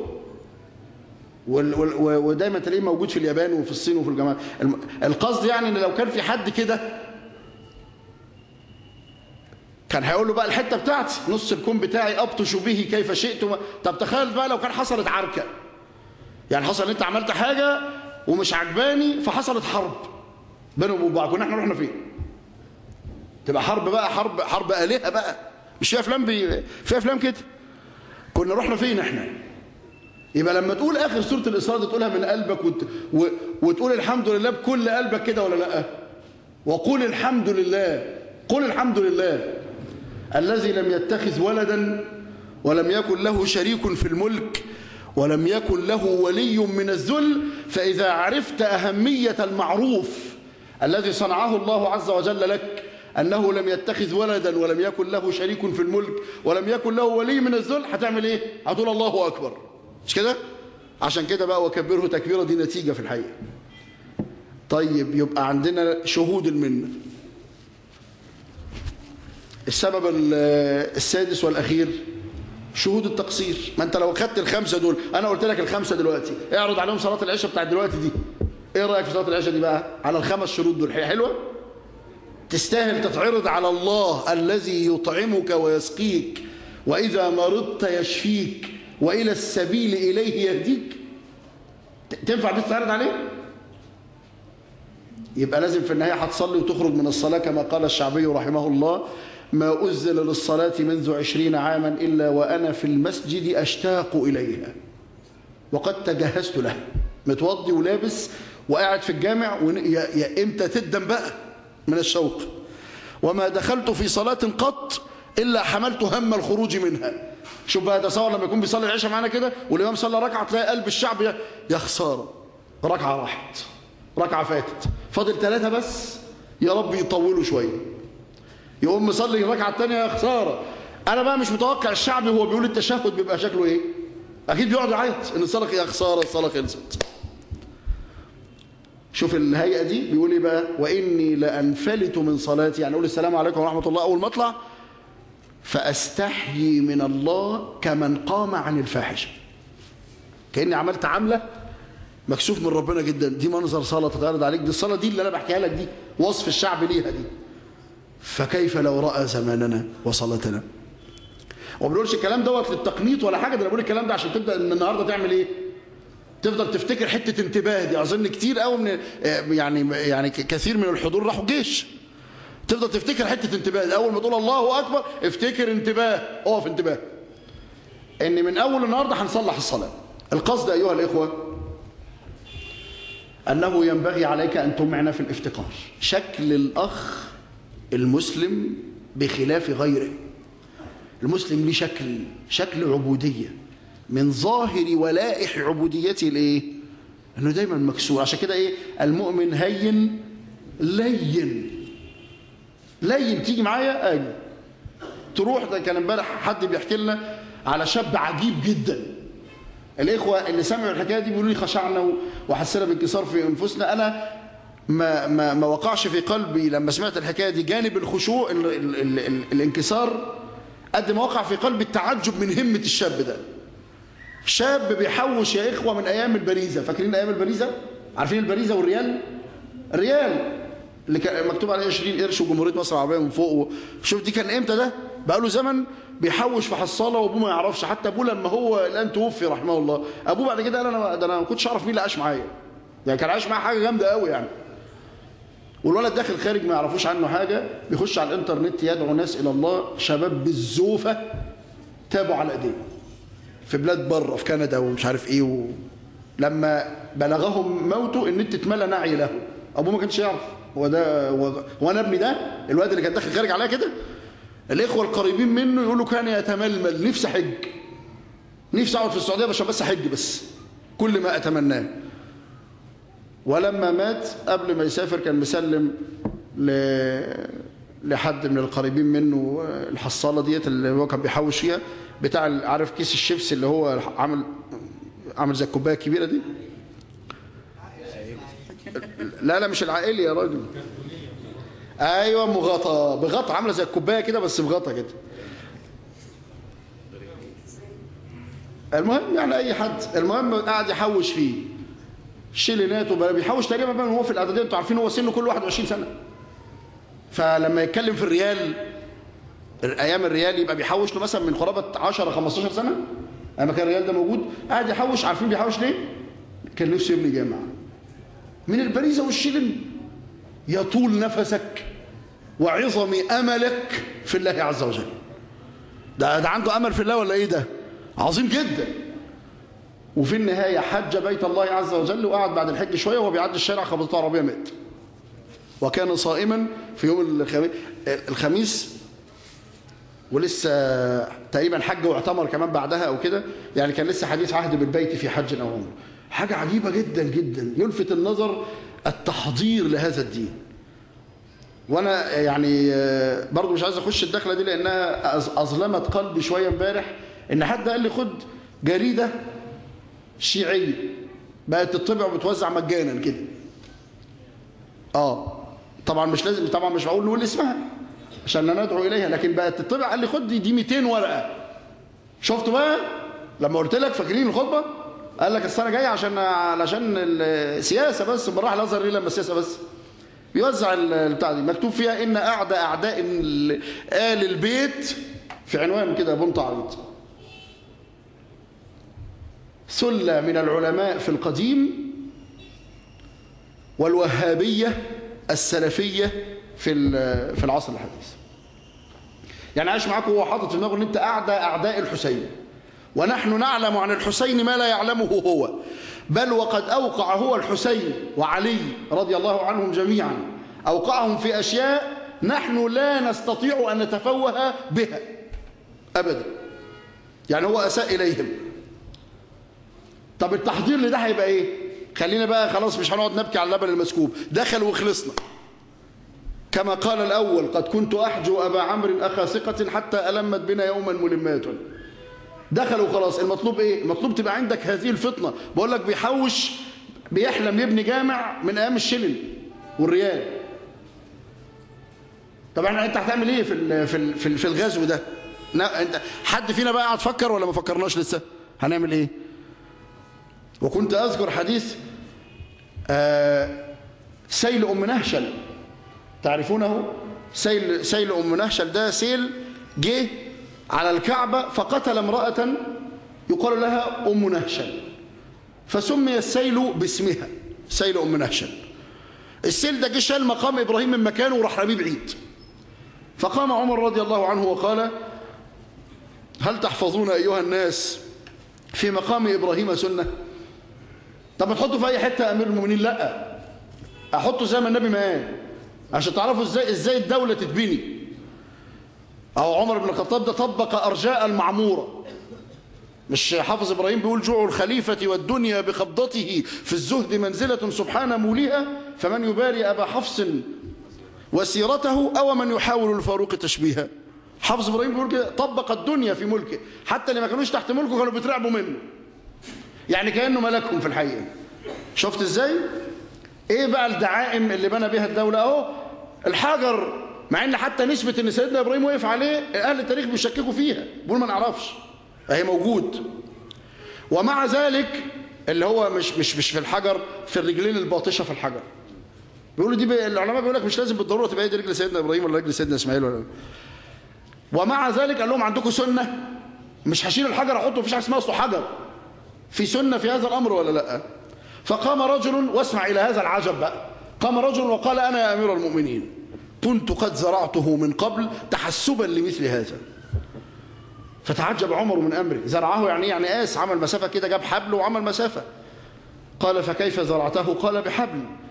ودايما تلاقيه موجود في اليابان وفي الصين وفي الجماعه. القصد يعني ان لو كان في حد كده كان هيقول له بقى الحته بتاعتي، نص الكون بتاعي ابطش به كيف شئت. طب تخيل بقى لو كان حصلت عركه، يعني حصل ان انت عملت حاجه ومش عجباني فحصلت حرب بينهم وبين بعض، كنا احنا رحنا فين؟ تبقى حرب بقى، حرب آلهة بقى، مش في افلام في افلام كده. كنا رحنا فين احنا؟ يبقى لما تقول اخر سوره الاسراء دي تقولها من قلبك وتقول الحمد لله بكل قلبك كده ولا لا؟ وقول الحمد لله، قل الحمد لله الذي لم يتخذ ولدا ولم يكن له شريك في الملك ولم يكن له ولي من الذل. فإذا عرفت أهمية المعروف الذي صنعه الله عز وجل لك، أنه لم يتخذ ولدا ولم يكن له شريك في الملك ولم يكن له ولي من الذل، هتعمل ايه؟ هتقول الله أكبر، مش كده؟ عشان كده بقى وكبره تكبيرة دي نتيجة في الحقيقة. طيب يبقى عندنا شهود المنة. السبب السادس والأخير شهود التقصير. ما انت لو خدت الخمسة دول، انا قلت لك الخمسة دلوقتي، اعرض عليهم صلاة العشاء بتاعت دلوقتي دي، ايه رأيك في صلاة العشاء دي بقى على الخمس شروط دول؟ حلوة؟ تستاهل تتعرض على الله الذي يطعمك ويسقيك وإذا مرضت يشفيك وإلى السبيل إليه يهديك؟ تنفع دي تتعرض عليه؟ يبقى لازم في النهاية هتصلي وتخرج من الصلاة كما قال الشعبي رحمه الله: ما أزل للصلاة منذ 20 عاما إلا وأنا في المسجد أشتاق إليها وقد تجهزت له. متوضي ولابس وقاعد في الجامع، يا إمتى تدم بقى من الشوق. وما دخلت في صلاة قط إلا حملت هم الخروج منها. شوف بقى، تصور لما يكون بيصلي العشاء معانا كده والإمام صلى ركعة، تلاقي قلب الشعب يا خسارة، ركعة راحت، ركعة فاتت، فاضل 3 بس، يا رب يطولوا شوية. يقوم مصلي الركعة الثانية، يا خسارة. أنا بقى مش متوقع الشعب هو بيقول التشهد بيبقى شكله إيه؟ أكيد بيقعد يعيط إن الصلاة، يا خسارة الصلاة خلصت. شوف الهيئة دي بيقول إيه بقى: وإني لأنفلت من صلاتي، يعني أقول السلام عليكم ورحمة الله أول ما أطلع، فأستحيي من الله كمن قام عن الفاحشة. كأني عملت عملة مكسوف من ربنا جدا. دي منظر صلاة تتعرض عليك، دي الصلاة دي اللي أنا بحكيها لك، دي وصف الشعب ليها دي. فكيف لو رأى زماننا وصلاتنا؟ وما بنقولش الكلام دوت للتقنيط ولا حاجة، ده أنا بقول الكلام ده عشان تبدأ من النهاردة تعمل إيه؟ تفضل تفتكر حتة انتباه دي. أظن كتير قوي من يعني كثير من الحضور راحوا جيش. تفضل تفتكر حتة انتباه دي. أول ما تقول الله أكبر افتكر انتباه، اقف انتباه، إن من أول النهاردة هنصلح الصلاة. القصد أيها الإخوة أنه ينبغي عليك أن تمعن في الافتقار. شكل الأخ المسلم بخلاف غيره. المسلم ليه شكل عبودية، من ظاهر ولائح عبوديته الايه؟ انه دايما مكسور. عشان كده ايه؟ المؤمن هين لين تيجي معايا اجي تروح. ده كان امبارح حد بيحكي لنا على شاب عجيب جدا. الاخوه اللي سمعوا الحكايه دي بيقولوا لي خشعنا وحسنا بانكسار في انفسنا. انا ما وقعش في قلبي لما سمعت الحكايه دي جانب الخشوع الانكسار قد ما وقع في قلبي التعجب من همه الشاب ده. شاب بيحوش يا إخوة من أيام البريزة. فاكرين أيام البريزة؟ عارفين البريزة والريال؟ الريال اللي كان مكتوب عليه 20 قرش وجمهورية مصر العربية من فوق. شوف دي كان إمتى ده؟ بقى له زمن بيحوش في حصالة، وأبوه ما يعرفش. حتى أبوه لما هو الآن توفي رحمه الله، أبوه بعد كده قال أنا ما كنتش أعرف مين اللي عاش معايا. يعني كان عايش معايا حاجة جامدة قوي يعني. والولد داخل خارج ما يعرفوش عنه حاجة، بيخش على الإنترنت يدعو ناس إلى الله، شباب بالزوفة تابوا على إيديه في بلاد بره، في كندا ومش عارف ايه لما بلغهم موته النت اتملى نعي له. ابوه ما كانش يعرف هو انا ابني ده الواد اللي كان داخل خارج عليا كده. الاخوه القريبين منه يقولوا كان يتململ نفسي احج، نفسي اقعد في السعوديه عشان بس احج، بس كل ما اتمناه. ولما مات قبل ما يسافر كان مسلم لحد من القريبين منه الحصاله ديت اللي هو كان بيحوش فيها، بتاع عارف كيس الشيبس اللي هو عامل زي الكوبايه الكبيره دي. لا مش العائلي يا راجل. ايوه مغطى بغطى، عامله زي الكوبايه كده بس بغطى كده. المهم يعني اي حد، المهم قاعد يحوش فيه شيلينات وبقى بيحوش تقريبا بقى هو في الاعداديه. انتوا عارفين هو سنه كل 21 سنه، فلما يتكلم في الريال ايام الريال يبقى بيحوش له مثلا من قرابه 10 15 سنه اما كان الريال ده موجود. قاعد يحوش. عارفين بيحوش ليه؟ كان نفسه يبني جامع. من البريزه والشيلن يطول نفسك وعظم املك في الله عز وجل. ده عنده امل في الله ولا ايه؟ ده عظيم جدا. وفي النهايه حج بيت الله عز وجل، وقعد بعد الحج شويه وهو بيعدي الشارع خبطته عربيه مات. وكان صائما في يوم الخميس، ولسه تقريبا حج واعتمر كمان بعدها او كده، يعني كان لسه حديث عهد بالبيت في حج او عمره. حاجه عجيبه جدا جدا يلفت النظر التحضير لهذا الدين. وانا يعني برضو مش عايز اخش الدخله دي لانها اظلمت قلبي شويه امبارح، ان حد قال لي خد جريده شيعيه بقت تطبع وبتوزع مجانا كده. طبعا مش لازم، طبعا مش معقول نقول اسمها عشان لا ندعو اليها، لكن بقت تطبع. قال لي خد دي 200 ورقه. شفتوا بقى لما قلت لك فاكرين الخطبه؟ قال لك السنه جايه علشان السياسه بس، بنروح الازهر ليه لما السياسه بس؟ بيوزع البتاع دي مكتوب فيها ان اعدى اعداء آل البيت، في عنوان كده بنط عريض. سلة من العلماء في القديم والوهابية السلفية في العصر الحديث. يعني عايش معاكم وهو حاطط في دماغه ان انت اعدى اعداء الحسين، ونحن نعلم عن الحسين ما لا يعلمه هو، بل وقد أوقع هو الحسين وعلي رضي الله عنهم جميعا، أوقعهم في أشياء نحن لا نستطيع أن نتفوه بها أبدا. يعني هو أساء إليهم. طب التحضير لده هيبقى إيه؟ خلينا بقى خلاص مش هنقعد نبكي على اللبن المسكوب، دخل وخلصنا. كما قال الأول قد كنت أحجو أبا عمرو أخا ثقة حتى ألمت بنا يوما ملمات. دخلوا خلاص. المطلوب ايه؟ المطلوب تبقى عندك هذه الفطنه. بقول لك بيحوش، بيحلم يبني جامع من ايام الشلل والريال. طبعا انت هتعمل ايه في الغزو ده؟ انت حد فينا بقى قاعد فكر ولا ما فكرناش لسه؟ هنعمل ايه؟ وكنت اذكر حديث سيل ام نهشل، تعرفونه؟ سيل ام نهشل ده سيل جه على الكعبة فقتل امرأة يقال لها أم نهشل، فسمي السيل باسمها، سيل أم نهشل. السيل ده جه شال مقام إبراهيم من مكانه وراح رميه بعيد. فقام عمر رضي الله عنه وقال هل تحفظون أيها الناس في مقام إبراهيم سنة؟ طب تحطوا في أي حتة يا أمير المؤمنين؟ لا، أحطه زي ما النبي ما قال عشان تعرفوا ازاي الدولة تتبني. أو عمر بن الخطاب ده طبق أرجاء المعمورة. مش حافظ إبراهيم بيقول جوع الخليفة والدنيا بقبضته في الزهد منزلة سبحان موليها، فمن يباري أبا حفص وسيرته أو من يحاول الفاروق تشبيها. حافظ إبراهيم بيقول كده طبق الدنيا في ملكه، حتى اللي ما كانوش تحت ملكه كانوا بيترعبوا منه، يعني كأنه ملكهم في الحقيقة. شفت إزاي؟ إيه بقى الدعائم اللي بنى بها الدولة؟ أهو الحجر، مع ان حتى نسبة ان سيدنا ابراهيم وقف عليه اهل التاريخ بيشككوا فيها، بيقول ما نعرفش، اهي موجود. ومع ذلك اللي هو مش في الحجر، في الرجلين الباطشة في الحجر. بيقولوا دي العلماء بيقول لك مش لازم بالضرورة تبقى دي رجل سيدنا ابراهيم ولا رجل سيدنا اسماعيل ولا. ومع ذلك قال لهم عندكم سنة، مش هشيل الحجر احطه، مفيش حاجه اسمها اصله حجر، في سنة في هذا الامر ولا لا؟ فقام رجل، واسمع الى هذا العجب بقى، قام رجل وقال انا يا امير المؤمنين كنت قد زرعته من قبل تحسبا لمثل هذا. فتعجب عمر من أمره. زرعه يعني قاس، عمل مسافة كده، جاب حبل وعمل مسافة. قال فكيف زرعته؟ قال بحبل.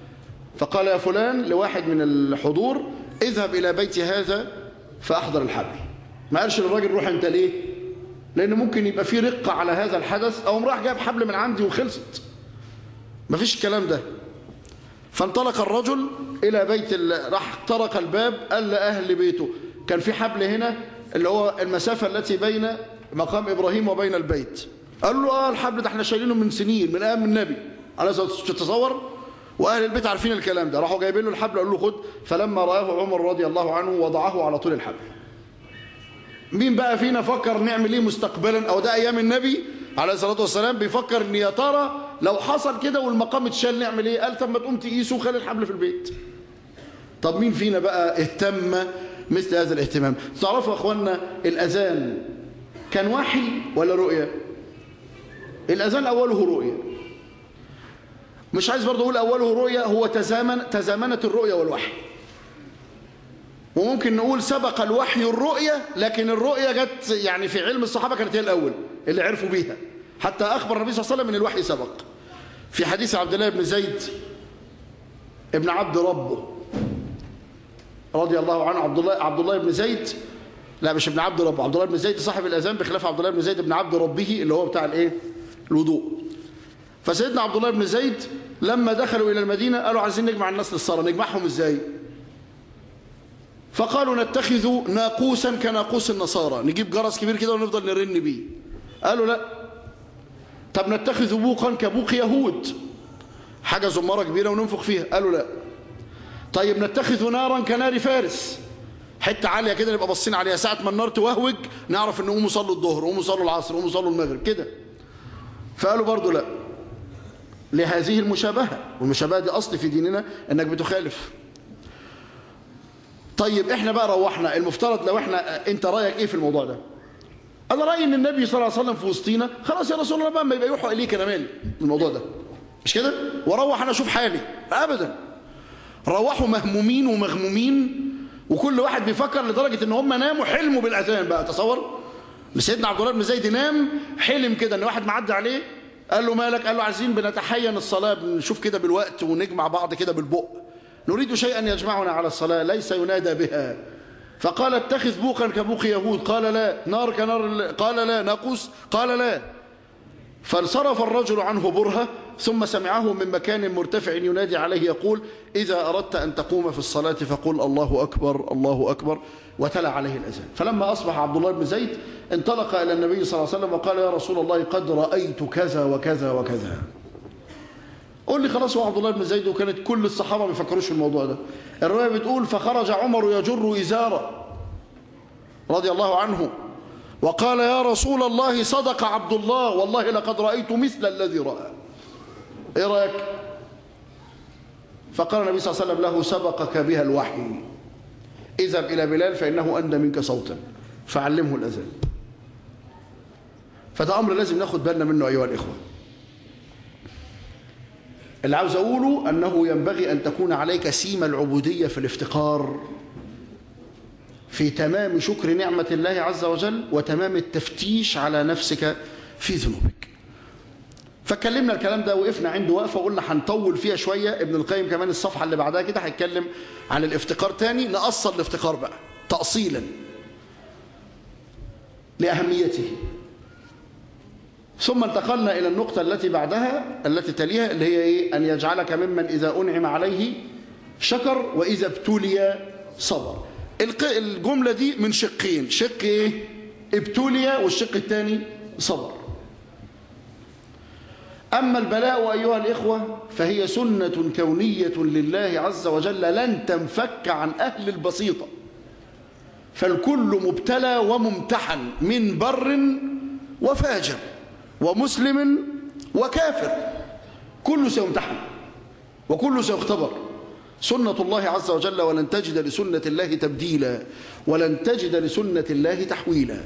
فقال يا فلان لواحد من الحضور اذهب إلى بيت هذا فأحضر الحبل. ما قالش للراجل روح أنت ليه؟ لأن ممكن يبقى في رقة على هذا الحدث، أو راح جاب حبل من عندي وخلصت. ما فيش الكلام ده. فانطلق الرجل إلى بيت راح طرق الباب، قال لأهل بيته كان في حبل هنا اللي هو المسافة التي بين مقام إبراهيم وبين البيت. قالوا له الحبل ده احنا شايلينه من سنين، من أيام النبي على تصور، وأهل البيت عارفين الكلام ده. راحوا جايبين له الحبل، قالوا له خد. فلما رآه عمر رضي الله عنه وضعه على طول الحبل. مين بقى فينا فكر نعمل ايه مستقبلا؟ او ده ايام النبي عليه الصلاه والسلام بيفكر ان يا ترى لو حصل كده والمقام اتشال نعمل ايه؟ قال طب ما تقوم تقيسه وخلي الحبل في البيت. طب مين فينا بقى اهتم مثل هذا الاهتمام؟ تعرفوا يا اخوانا الاذان كان وحي ولا رؤيه؟ الاذان اوله رؤيه. مش عايز برضه اقول اوله رؤيه، هو تزامنت الرؤيه والوحي. وممكن نقول سبق الوحي الرؤية، لكن الرؤية جت يعني في علم الصحابة كانت هي الأول اللي عرفوا بيها، حتى أخبر النبي صلى الله عليه وسلم من الوحي سبق. في حديث عبد الله بن زيد ابن عبد ربه رضي الله عنه، عبد الله بن زيد، لا مش ابن عبد ربه، عبد الله بن زيد صاحب الأذان، بخلاف عبد الله بن زيد ابن عبد ربه اللي هو بتاع الايه؟ الوضوء. فسيدنا عبد الله بن زيد لما دخلوا إلى المدينة قالوا عايزين نجمع الناس للصلاة، نجمعهم ازاي؟ فقالوا نتخذ ناقوسا كناقوس النصارى، نجيب جرس كبير كده ونفضل نرن بيه. قالوا لا. طب نتخذ بوقا كبوق يهود، حاجة زمارة كبيرة وننفخ فيها. قالوا لا. طيب نتخذ نارا كنار فارس، حتة عالية كده نبقى باصين عليها، ساعة ما النار توهوج نعرف ان قوموا صلوا الظهر، قوموا صلوا العصر، قوموا صلوا المغرب كده. فقالوا برضو لا، لهذه المشابهة، والمشابهة دي أصل في ديننا انك بتخالف. طيب احنا بقى روحنا، المفترض لو احنا، انت رايك ايه في الموضوع ده؟ انا رايي ان النبي صلى الله عليه وسلم في وسطينا، خلاص يا رسول الله بقى ما يبقى يوحوا اليك انا مالي الموضوع ده، مش كده؟ واروح انا اشوف حالي. ابدا، روحوا مهمومين ومغمومين، وكل واحد بيفكر لدرجه ان هم ناموا حلموا بالاذان بقى. تصور سيدنا عبد الله بن زيد نام حلم كده ان واحد معدي عليه قال له مالك؟ قال له عايزين بنتحين الصلاه، بنشوف كده بالوقت ونجمع بعض كده بالبق، نريد شيئا يجمعنا على الصلاة ليس ينادى بها. فقال اتخذ بوقا كبوق يهود، قال لا. نار كنار، قال لا. ناقوس، قال لا. فانصرف الرجل عنه برهة، ثم سمعه من مكان مرتفع ينادي عليه يقول إذا أردت أن تقوم في الصلاة فقل الله أكبر الله أكبر، وتلا عليه الأذان. فلما أصبح عبد الله بن زيد انطلق إلى النبي صلى الله عليه وسلم وقال يا رسول الله قد رأيت كذا وكذا وكذا. قول لي خلاص هو عبد الله بن زيد، وكانت كل الصحابة ما بيفكروش في الموضوع ده. الرواية بتقول فخرج عمر يجر إزاره رضي الله عنه وقال يا رسول الله صدق عبد الله والله لقد رأيت مثل الذي رأى. ايه رأيك؟ فقال النبي صلى الله عليه وسلم له سبقك بها الوحي، اذهب إلى بلال فإنه أندى منك صوتا فعلمه الأذان. فده أمر لازم ناخد بالنا منه أيها الإخوة. اللي عاوز أقوله أنه ينبغي أن تكون عليك سيمة العبودية في الافتقار، في تمام شكر نعمة الله عز وجل وتمام التفتيش على نفسك في ذنوبك. فكلمنا الكلام ده وقفنا عنده وقفة وقلنا هنطول فيها شوية. ابن القيم كمان الصفحة اللي بعدها كده هيتكلم عن الافتقار تاني، نأصل الافتقار بقى تأصيلا لأهميته. ثم انتقلنا إلى النقطة التي بعدها التي تليها اللي هي إيه؟ أن يجعلك ممن إذا أنعم عليه شكر وإذا ابتلي صبر. الجملة دي من شقين، شق إيه؟ ابتلي، والشق الثاني صبر. أما البلاء أيها الإخوة فهي سنة كونية لله عز وجل لن تنفك عن أهل البسيطة، فالكل مبتلى وممتحن من بر وفاجر ومسلم وكافر، كله سيمتحن وكله سيختبر. سنة الله عز وجل ولن تجد لسنة الله تبديلا ولن تجد لسنة الله تحويلا.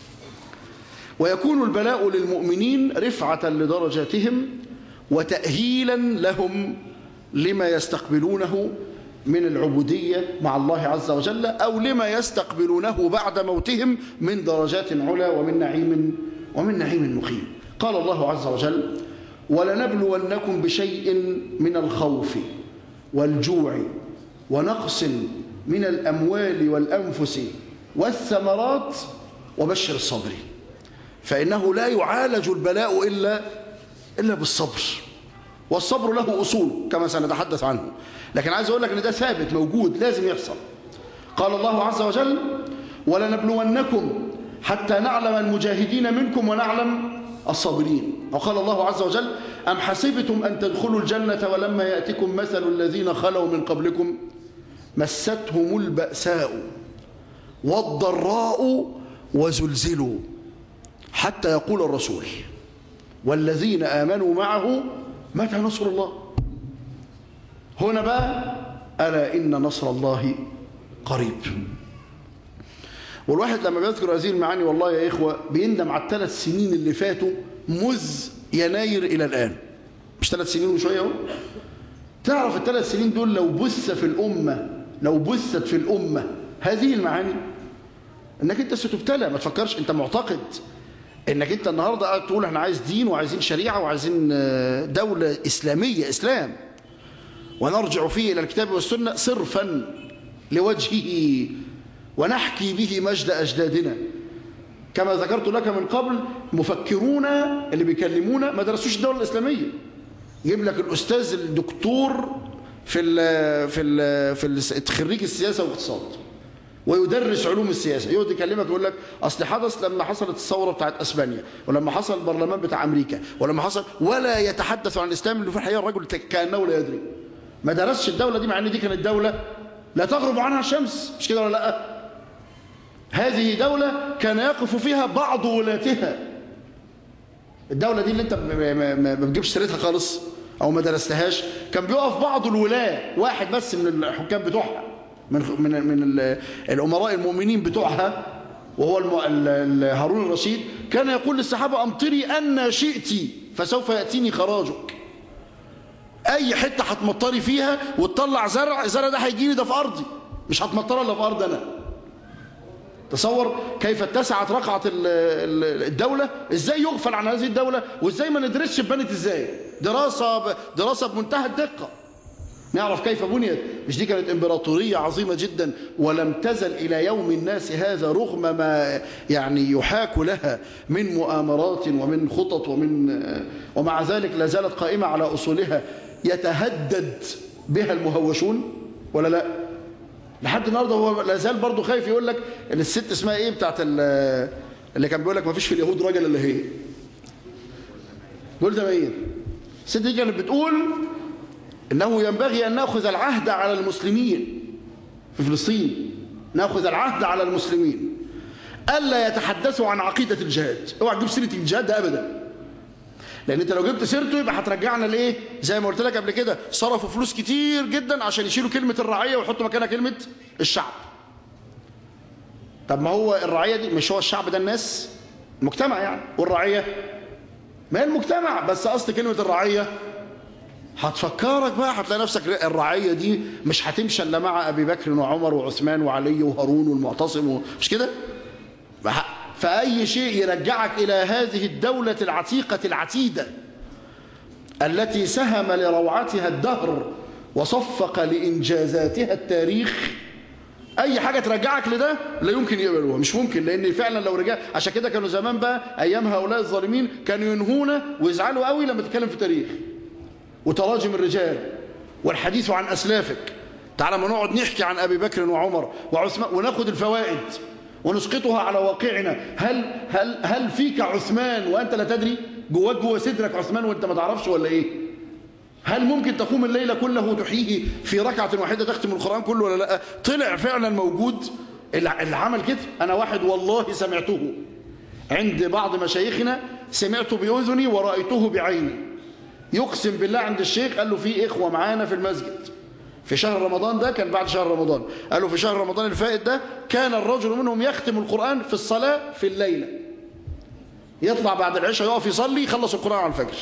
ويكون البلاء للمؤمنين رفعة لدرجاتهم وتأهيلا لهم لما يستقبلونه من العبودية مع الله عز وجل أو لما يستقبلونه بعد موتهم من درجات علا ومن نعيم مقيم. قال الله عز وجل ولنبلونكم بشيء من الخوف والجوع ونقص من الأموال والأنفس والثمرات وبشر الصابرين. فإنه لا يعالج البلاء إلا بالصبر، والصبر له أصول كما سنتحدث عنه، لكن عايز أقول لك أن ده ثابت موجود لازم يحصل. قال الله عز وجل: ولنبلونكم حتى نعلم المجاهدين منكم ونعلم الصابرين. وقال الله عز وجل: أم حسبتم أن تدخلوا الجنة ولما يأتكم مثل الذين خلوا من قبلكم مستهم البأساء والضراء وزلزلوا حتى يقول الرسول والذين آمنوا معه متى نصر الله. هنا بقى ألا إن نصر الله قريب. والواحد لما بيذكر هذه المعاني والله يا إخوة بيندم على ال3 سنين اللي فاتوا مذ يناير إلى الآن. مش 3 سنين وشوية اهو. تعرف ال3 سنين دول لو بثت في الأمة هذه المعاني انك انت ستبتلى. ما تفكرش انت معتقد انك انت النهارده قاعد تقول احنا عايز دين وعايزين شريعه وعايزين دوله اسلاميه اسلام ونرجع فيه الى الكتاب والسنه صرفا لوجهه ونحكي به مجد اجدادنا. كما ذكرت لك من قبل مفكرون اللي بيكلمونا ما درسوش الدوله الاسلاميه. يجيب لك الاستاذ الدكتور في خريج السياسه والاقتصاد ويدرس علوم السياسة، يقعد يكلمك يقول لك أصل حدث لما حصلت الثورة بتاعت أسبانيا ولما حصل البرلمان بتاع أمريكا ولما حصل، ولا يتحدث عن الإسلام اللي في الحقيقة الرجل كأنه لا يدري. ما درسش الدولة دي مع أن دي كانت دولة لا تغرب عنها الشمس، مش كده ولا لا؟ هذه دولة كان يقف فيها بعض ولاتها. الدولة دي اللي أنت ما بتجيبش سيرتها خالص أو ما درستهاش، كان بيقف بعض الولاة، واحد بس من الحكام بتوعها من الأمراء المؤمنين بتوعها وهو هارون الرشيد، كان يقول للصحابة: أمطري أن شئت فسوف يأتيني خراجك. أي حتة هتمطري فيها وتطلع زرع، الزرع ده هيجيني ده في أرضي، مش هتمطر إلا في أرض أنا. تصور كيف اتسعت رقعة الدولة، إزاي يغفل عن هذه الدولة، وإزاي ما ندرسش بنت إزاي. دراسة بمنتهى الدقة نعرف كيف بنيت. مش دي كانت إمبراطورية عظيمة جدا ولم تزل إلى يوم الناس هذا رغم ما يعني يحاك لها من مؤامرات ومن خطط ومع ذلك لا زالت قائمة على أصولها يتهدد بها المهوشون ولا لا؟ لحد النهارده هو لا زال برضه خايف يقول لك ان الست اسمها ايه بتاعت اللي كان بيقول لك ما فيش في اليهود راجل الا هي. جولدا مائير. الست دي كانت بتقول إنه ينبغي أن نأخذ العهد على المسلمين في فلسطين، نأخذ العهد على المسلمين ألا يتحدثوا عن عقيدة الجهاد. اوعى تجيب سيرة الجهاد ده أبدا، لأن أنت لو جبت سيرته يبقى هترجعنا لإيه؟ زي ما قلت لك قبل كده، صرفوا فلوس كتير جدا عشان يشيلوا كلمة الرعية ويحطوا مكانها كلمة الشعب. طب ما هو الرعية دي مش هو الشعب ده الناس؟ المجتمع يعني، والرعية ما هي المجتمع، بس أصل كلمة الرعية هتفكرك بقى، هتلاقي نفسك الرعية دي مش هتمشي الا مع أبي بكر وعمر وعثمان وعلي وهارون والمعتصم مش كده؟ فأي شيء يرجعك إلى هذه الدولة العتيقة العتيدة التي سهم لروعتها الدهر وصفق لإنجازاتها التاريخ، أي حاجة ترجعك لده لا يمكن يقبلوها، مش ممكن. لأن فعلا لو رجع، عشان كده كانوا زمان بقى أيام هؤلاء الظالمين كانوا ينهونا ويزعلوا قوي لما تتكلم في تاريخ وتراجم الرجال والحديث عن أسلافك. تعال ما نقعد نحكي عن أبي بكر وعمر وعثمان وناخد الفوائد ونسقطها على واقعنا. هل فيك عثمان وأنت لا تدري؟ جواك جوا صدرك عثمان وأنت ما تعرفش ولا إيه؟ هل ممكن تقوم الليل كله تحييه في ركعة واحدة تختم القرآن كله ولا لا؟ طلع فعلا موجود اللي عمل كده. أنا واحد والله سمعته عند بعض مشايخنا، سمعته بأذني ورأيته بعيني، يقسم بالله عند الشيخ قال له في إخوة معانا في المسجد في شهر رمضان، ده كان بعد شهر رمضان، قال له في شهر رمضان الفائت ده كان الرجل منهم يختم القرآن في الصلاة في الليلة، يطلع بعد العشاء يقف يصلي يخلص القرآن على الفجر.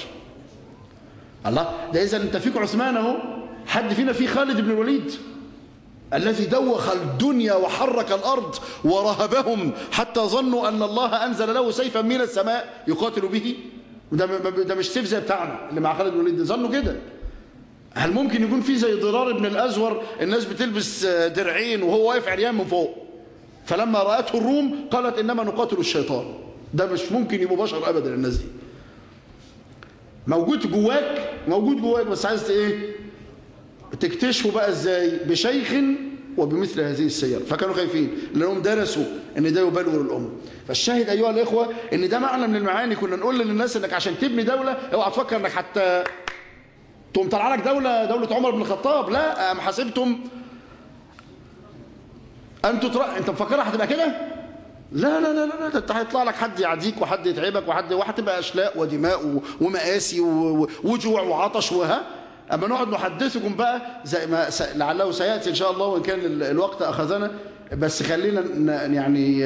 الله، ده إذا أنت فيك عثمان أهو. حد فينا فيه خالد بن الوليد الذي دوخ الدنيا وحرك الأرض ورهبهم حتى ظنوا أن الله أنزل له سيفا من السماء يقاتل به. وده مش سيف زي بتاعنا اللي مع خالد بن الوليد، ظنوا كده. هل ممكن يكون في زي ضرار بن الأزور الناس بتلبس درعين وهو واقف عريان من فوق، فلما رأته الروم قالت إنما نقاتل الشيطان؟ ده مش ممكن يبقوا بشر أبدا الناس دي. موجود جواك بس عايز ايه تكتشفوا بقى ازاي؟ بشيخ وبمثل هذه السير. فكانوا خايفين لانهم درسوا ان ده يبلور الامه. فالشاهد ايها الاخوه ان ده معنى من المعاني. كنا نقول للناس انك عشان تبني دوله اوعى تفكر انك حتى تقوم طلع لك دوله عمر بن الخطاب. لا، ام حسبتم انت مفكرها هتبقى كده؟ لا لا لا لا، انت هيطلع لك حد يعديك وحد يتعبك وهتبقى اشلاء ودماء ومآسي وجوع وعطش اما نقعد نحدثكم بقى زي ما لعله سياتي ان شاء الله وان كان الوقت اخذنا. بس خلينا يعني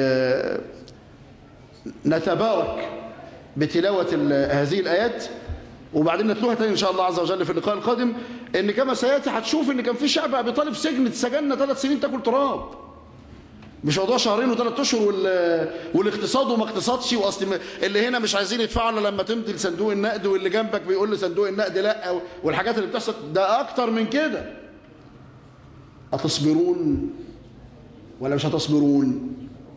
نتبارك بتلاوه هذه الايات وبعدين نتلوها تاني ان شاء الله عز وجل في اللقاء القادم. ان كما سياتي هتشوف ان كان في شعب ابي طالب اتسجننا 3 سنين تاكل تراب. مش موضوع 2 و3 اشهر والاقتصاد وما اقتصادش، واصل اللي هنا مش عايزين يدفعوا الا لما تمضي لصندوق النقد، واللي جنبك بيقول لصندوق النقد لا، والحاجات اللي بتحصل ده اكتر من كده. اتصبرون ولا مش هتصبرون؟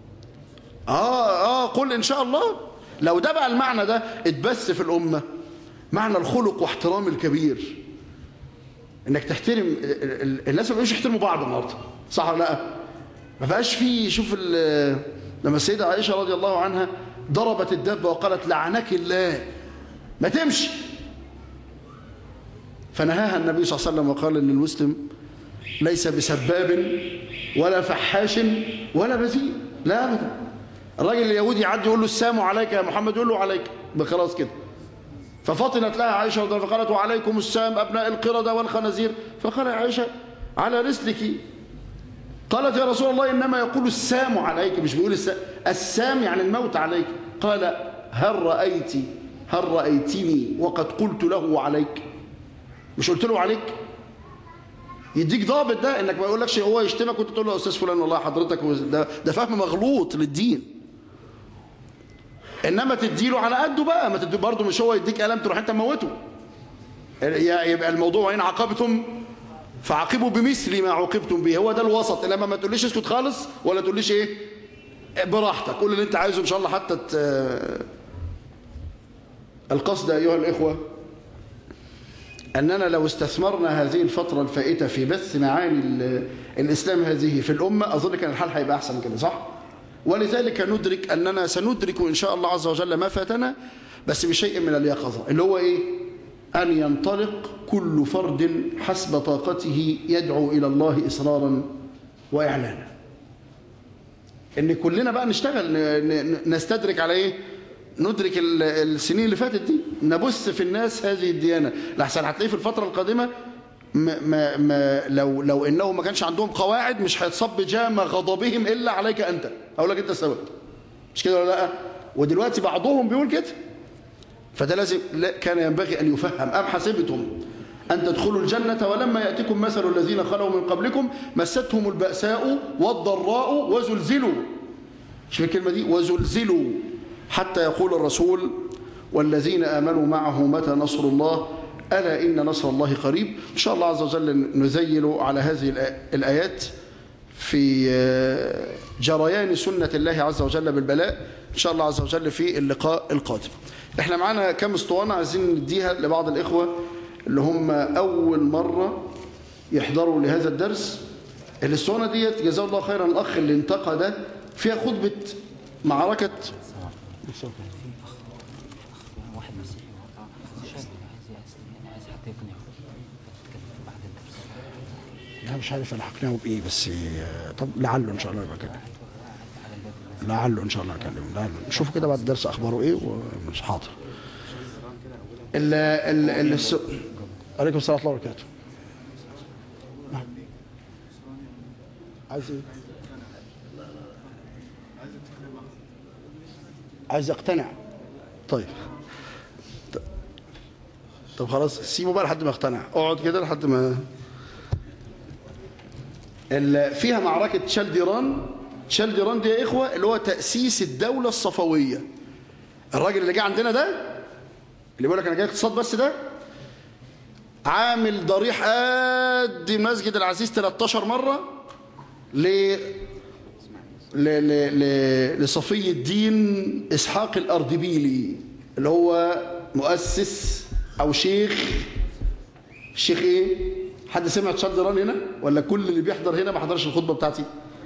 قل ان شاء الله. لو ده بقى المعنى ده اتبث في الامه، معنى الخلق واحترام الكبير، انك تحترم الناس. ما بقوش يحترموا بعض النهارده، صح ولا لا؟ ما بقاش فيه. شوف لما السيدة عائشة رضي الله عنها ضربت الدابة وقالت لعنك الله ما تمشي، فنهاها النبي صلى الله عليه وسلم وقال ان المسلم ليس بسباب ولا فحاش ولا بذيء، لا ابدا. الراجل اليهودي يعدي يقول له السلام عليك يا محمد، يقول له عليك، خلاص كده. ففطنت لها عائشة رضي الله عنها فقالت وعليكم السلام ابناء القردة والخنازير. فقال عائشة على رسلك. قالت يا رسول الله إنما يقول السام عليك، مش بيقول السام يعني الموت عليك. قال هل رأيتني وقد قلت له عليك؟ مش قلت له عليك؟ يديك ضابط ده انك ما يقولكش هو يشتمك وانت تقول له استاذ فلان والله حضرتك ده فهم مغلوط للدين. انما تديله على قده بقى، ما تدي برضه مش هو يديك قلم تروح انت موته. يبقى الموضوع وإن عاقبتم فعاقبوا بمثل ما عوقبتم به، هو ده الوسط. انما ما تقوليش اسكت خالص ولا تقوليش ايه براحتك، قول اللي انت عايزه ان شاء الله حتى القصد ايها الاخوه اننا لو استثمرنا هذه الفتره الفائته في بث معاني الاسلام هذه في الامه اظن كان الحال هيبقى احسن من كده، صح؟ ولذلك ندرك اننا سندرك ان شاء الله عز وجل ما فاتنا، بس بشيء من اليقظه، اللي هو ايه؟ أن ينطلق كل فرد حسب طاقته يدعو إلى الله إصرارا وإعلانا. إن كلنا بقى نشتغل نستدرك على إيه؟ ندرك السنين اللي فاتت دي، نبث في الناس هذه الديانة. لحسن هتلاقيه في الفترة القادمة لو إنه ما كانش عندهم قواعد مش هيتصب جام غضبهم إلا عليك أنت، أقول لك أنت السبب، مش كده ولا لا؟ ودلوقتي بعضهم بيقول كده. فده لازم كان ينبغي أن يفهم. أم حسبتم أن تدخلوا الجنة ولما يأتكم مثل الذين خلوا من قبلكم مستهم البأساء والضراء وزلزلوا. شوف الكلمة دي، وزلزلوا حتى يقول الرسول والذين آمنوا معه متى نصر الله ألا إن نصر الله قريب. إن شاء الله عز وجل نزيل على هذه الآيات في جريان سنة الله عز وجل بالبلاء إن شاء الله عز وجل في اللقاء القادم. احنا معانا كم اسطوانة عايزين نديها لبعض الإخوة اللي هم أول مرة يحضروا لهذا الدرس. الاسطوانة ديت جزاه الله خيرا الأخ اللي انتقى ده فيها خطبة معركة واحد مسيحي عايز حتى يقنعه بعد الدرس. لا مش عارف انا هقنعه بايه، بس طب لعله ان شاء الله يبقى كده، لعله ان شاء الله اكلمه، لعله نشوف كده بعد الدرس اخباره ايه ومش حاضر. عليكم السلام ورحمه الله وبركاته. عايز ايه؟ عايز يقتنع. طيب خلاص سيبه بقى لحد ما يقتنع، اقعد كده لحد ما فيها معركة شلديران. شلديران دي يا إخوة اللي هو تأسيس الدولة الصفوية. الراجل اللي جه عندنا ده اللي بيقول لك أنا جاي اقتصاد بس، ده عامل ضريح قد مسجد العزيز 13 مرة لصفي الدين إسحاق الأردبيلي اللي هو مؤسس أو شيخ إيه؟ حد سمع تصدران هنا ولا كل اللي بيحضر هنا ما حضرش الخطبة بتاعتي؟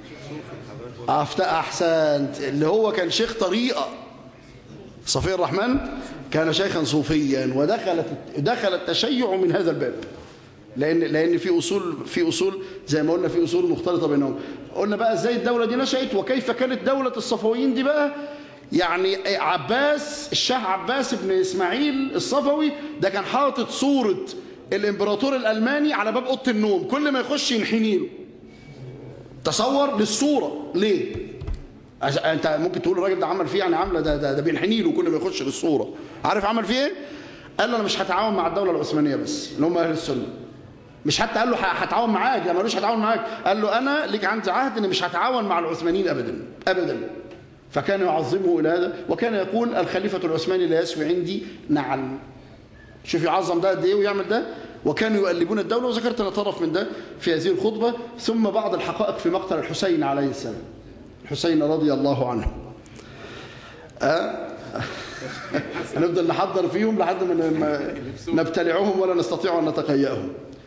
أحسنت. اللي هو كان شيخ طريقة صفي الرحمن، كان شيخا صوفيا ودخل التشيع من هذا الباب، لأن في أصول زي ما قلنا، في أصول مختلطة بينهم. قلنا بقى ازاي الدولة دي نشأت وكيف كانت دولة الصفويين دي بقى. يعني الشاه عباس بن إسماعيل الصفوي ده كان حاطط صورة الإمبراطور الألماني على باب أوضة النوم، كل ما يخش ينحني له. تصور للصورة ليه؟ انت ممكن تقول الراجل ده عمل فيه يعني عمله، ده بينحني له كل ما يخش للصوره. عارف عمل فيه ايه؟ قال له انا مش هتعاون مع الدوله العثمانيه بس اللي هم اهل السنه، مش حتى قال له هتعاون معاك، لا مالوش هتعاون معاك، قال له انا ليك عندي عهد ان مش هتعاون مع العثمانيين ابدا ابدا. فكان يعظمه الى هذا، وكان يقول الخليفه العثماني لا يسوي عندي نعل. شوف يعظم ده قد ايه ويعمل ده. وكانوا يؤلبون الدوله، وذكرت انا طرف من ده في هذه الخطبه. ثم بعض الحقائق في مقتل الحسين عليه السلام، الحسين رضي الله عنه. هنفضل نحضر فيهم لحد ما نبتلعهم ولا نستطيع أن نتقيأهم.